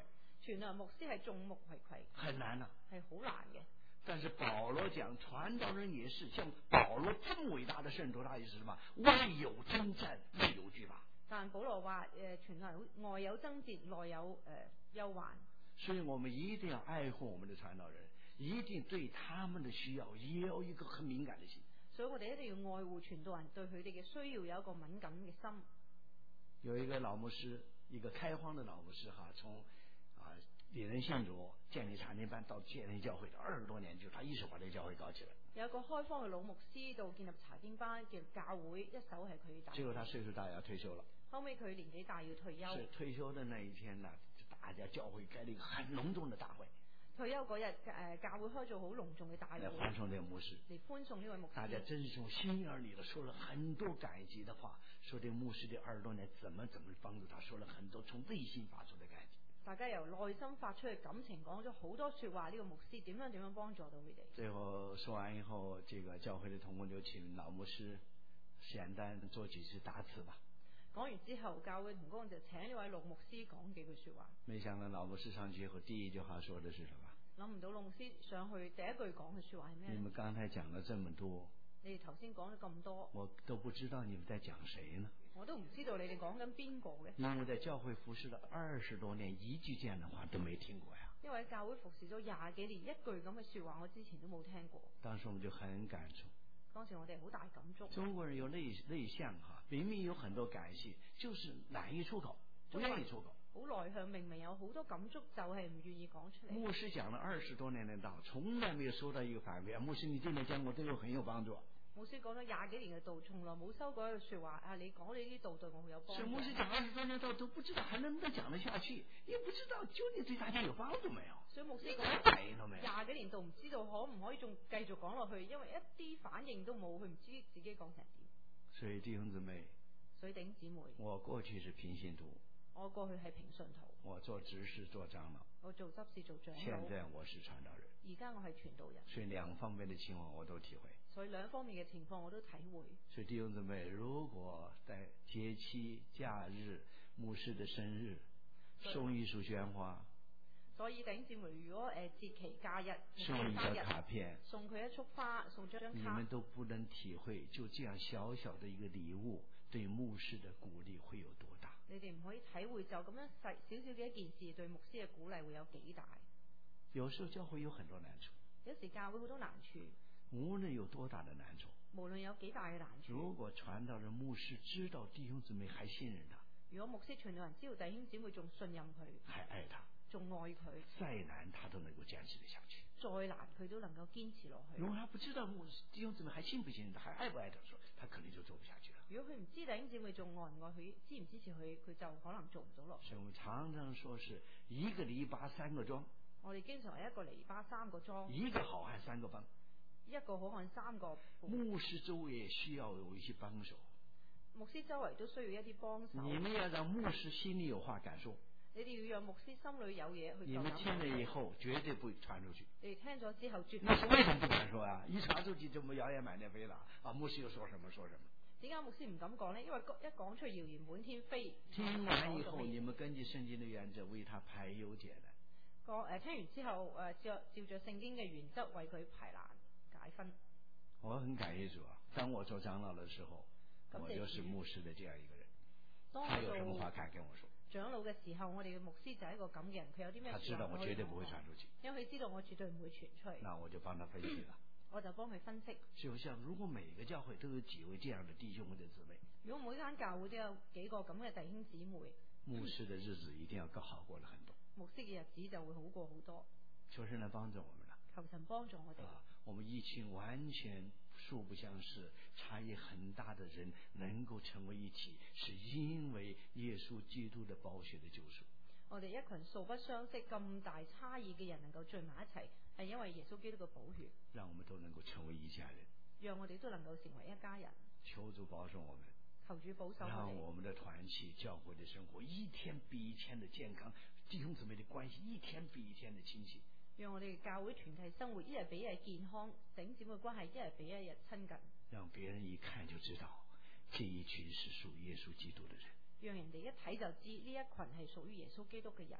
傳道人牧師係眾目睽睽， 很難啊。 係好難嘅。 但是保羅講傳道人也是，像保羅這麼偉大的聖徒，他也是什麼？外有征戰，內有懼怕。 但保羅話傳道人外有爭戰，內有憂患。 所以我們一定要愛護我們的傳道人，一定對他們的需要也有一個很敏感的心。 所以我哋一定要愛護傳道人，對佢哋嘅需要有一個敏感嘅心。 有一個老牧師，一個開荒的老牧師哈，從領人信主建立查經班到建立教會20多年，就他一手把這個教會搞起來。 有一個開荒嘅老牧師到建立查經班，建立教會，一手係佢打。 結果他歲數大要退休了。 後尾佢年紀大要退休。 是退休的那一天呢，大家教會開了一個很隆重的大會。 退休嗰日，教會開咗好隆重嘅大會來歡送這個牧師， 嚟歡送呢位牧師。 大家真是從心眼裏的說了很多感激的話，說這個牧師這20多年怎麼幫助他，說了很多從內心發出的感激。 大家由內心發出嘅感情講咗好多說話，呢個牧師點樣幫助到佢哋。 最後說完以後，這個教會的同工就請老牧師簡單做幾句答詞吧。 講完之後，教會同工就請呢位老牧師講幾句說話。 沒想到老牧師上去以後，第一句話說的是什麼？ 諗唔到老牧師上去第一句講嘅說話係咩？ 你們剛才講了這麼多， 你哋頭先講咗咁多， 我都不知道你們在講誰呢？ 我都唔知道你哋講緊邊個嘅。 因為在教會服侍了20多年，一句這樣的話都沒聽過呀。 因為教會服侍咗20幾年，一句咁嘅說話我之前都冇聽過。 當時我們就很感觸。 當時我哋好大感觸。 中國人有內向哈，明明有很多感性，就是懶於出口，不願意出口。 好內向，明明有好多感觸，就係唔願意講出嚟。 牧師講了20多年的道，從來沒有收到一個反饋。牧師，你今天講我對我很有幫助。 牧師講咗20幾年嘅道，從來冇收過一句說話啊！你講你呢啲道對我好有幫助。 是牧師講20多年道，都不知道還能不能講得下去，也不知道究竟對大家有幫助沒有。 所以牧師講20幾年道，唔知道可唔可以仲繼續講落去，因為一啲反應都冇，佢唔知自己講成點。 所以弟兄姊妹， 姊妹， 我過去是平信徒， 我過去係平信徒， 我做執事做長老， 我做執事做長老， 現在我是傳道人， 而家我係傳道人， 所以兩方面的情況我都體會， 所以兩方面嘅情況我都體會。 所以弟兄姊妹，如果在節期假日、牧師的生日送一束鮮花， 所以弟兄姊妹，如果節期假日送一個卡片， 送佢一束花，送張卡， 你們都不能體會，就這樣小小的一個禮物對牧師的鼓勵會有多大。 你哋唔可以體會，就咁樣細少少嘅一件事對牧師嘅鼓勵會有幾大。 有時候教會有很多難處， 有時教會好多難處， 無論有多大的難處， 無論有幾大嘅難處， 如果傳道人牧師知道弟兄姊妹還信任他， 如果牧師傳道人知道弟兄姊妹仲信任佢， 還愛他， 仲愛佢， 再難他都能夠堅持得下去， 再難佢都能夠堅持落去。 如果他不知道弟兄姊妹還信不信任他，還愛不愛他說，他可能就做不下去了。 如果佢唔知弟兄姊妹仲愛唔愛佢，支唔支持佢，佢就可能做唔到落去。 所以我們常常說是一個籬笆3個樁， 我哋經常係一個籬笆3個樁， 一個好漢3個幫， 一個好漢3個幫。 牧師周圍也需要有一些幫手， 牧師周圍都需要一啲幫手。 你們要讓牧師心裏有話敢說， 你哋要讓牧師心裏有嘢去。 你們聽了以後絕對不傳出去。 你哋聽咗之後絕對。 那是為什麼不敢說啊？一傳出去就謠言滿天飛了啊！牧師又說什麼說什麼。點解牧師唔敢講呢？因為一講出謠言滿天飛。 聽完以後，你們根據聖經的原則為他排憂解難。 聽完之後，照着聖經嘅原則為佢排難解紛。 我很感謝主啊！當我做長老的時候，我就是牧師的這樣一個人。他有什麼話敢跟我說？ 長老嘅時候，我哋嘅牧師就係一個咁嘅人，佢有啲咩？ 他知道我絕對不會傳出去， 因為佢知道我絕對唔會傳出去。 那我就幫他分析了。 我就幫佢分析。就像如果每個教會都有幾位這樣的弟兄或者姊妹， 如果每間教會都有幾個咁嘅弟兄姊妹， 牧師的日子一定要更好過了很多。 牧師嘅日子就會好過好多。 求神來幫助我們了。 求神幫助我哋。 我們一群完全素不相識、差異很大的人能夠成為一體，是因為耶穌基督的寶血的救贖。 我哋一群素不相識、咁大差異嘅人能夠聚埋一齊，係因為耶穌基督嘅寶血。 讓我們都能夠成為一家人。 讓我哋都能夠成為一家人。 求主保守我們。 求主保守我哋。 讓我們的團契、教會的生活一天比一天的健康，弟兄姊妹的關係一天比一天的親切。 讓我哋教會團契生活一日比一日健康，弟兄姊妹關係一日比一日親近。 讓別人一看就知道，這一群是屬耶穌基督的人。 讓人哋一睇就知呢一群係屬於耶穌基督嘅人。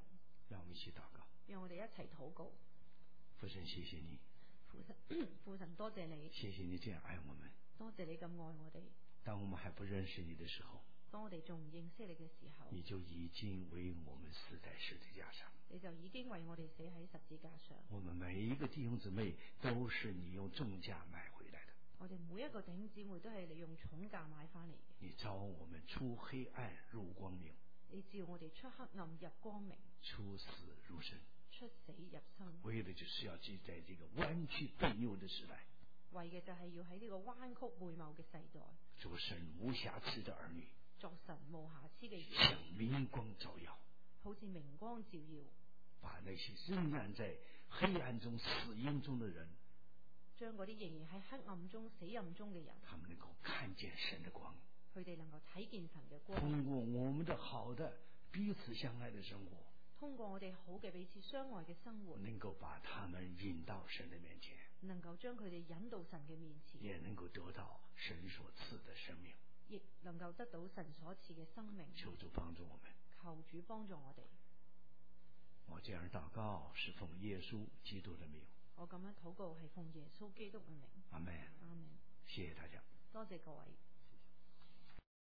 讓我們一起禱告。 讓我哋一齊禱告。 父神，謝謝你， 父神多謝你， 謝謝你這樣愛我們。 多謝你咁愛我哋。 當我們還不認識你的時候， 當我哋仲唔認識你嘅時候， 你就已經為我們死在十字架上。 你就已經為我哋死喺十字架上。 我們每一個弟兄姊妹都是你用重價買回來的。 我哋每一個弟兄姊妹都係你用重價買翻嚟嘅。 你召我們出黑暗入光明， 你召我哋出黑暗入光明， 出死入生， 出死入生， 為的就是要記在這個彎曲悖謬的時代， 為嘅就係要喺呢個彎曲悖謬嘅世代， 做神無瑕疵的兒女， 作神無瑕疵嘅兒像明光照耀， 好似明光照耀， 把那些仍然在黑暗中死蔭中的人， 將嗰啲仍然喺黑暗中死蔭中嘅人， 他們能夠看見神的光， 佢哋能夠睇見神嘅光， 通過我們的好的彼此相愛的生活， 通過我哋好嘅彼此相愛嘅生活， 能夠把他們引到神的面前， 能夠將佢哋引到神嘅面前， 也能夠得到神所賜的生命， 亦能夠得到神所賜嘅生命。 求主幫助我們， 求主幫助我哋。 我這樣禱告是奉耶穌基督的名。 我咁樣禱告係奉耶穌基督嘅名。 阿門。 阿門。 謝謝大家。 多謝各位。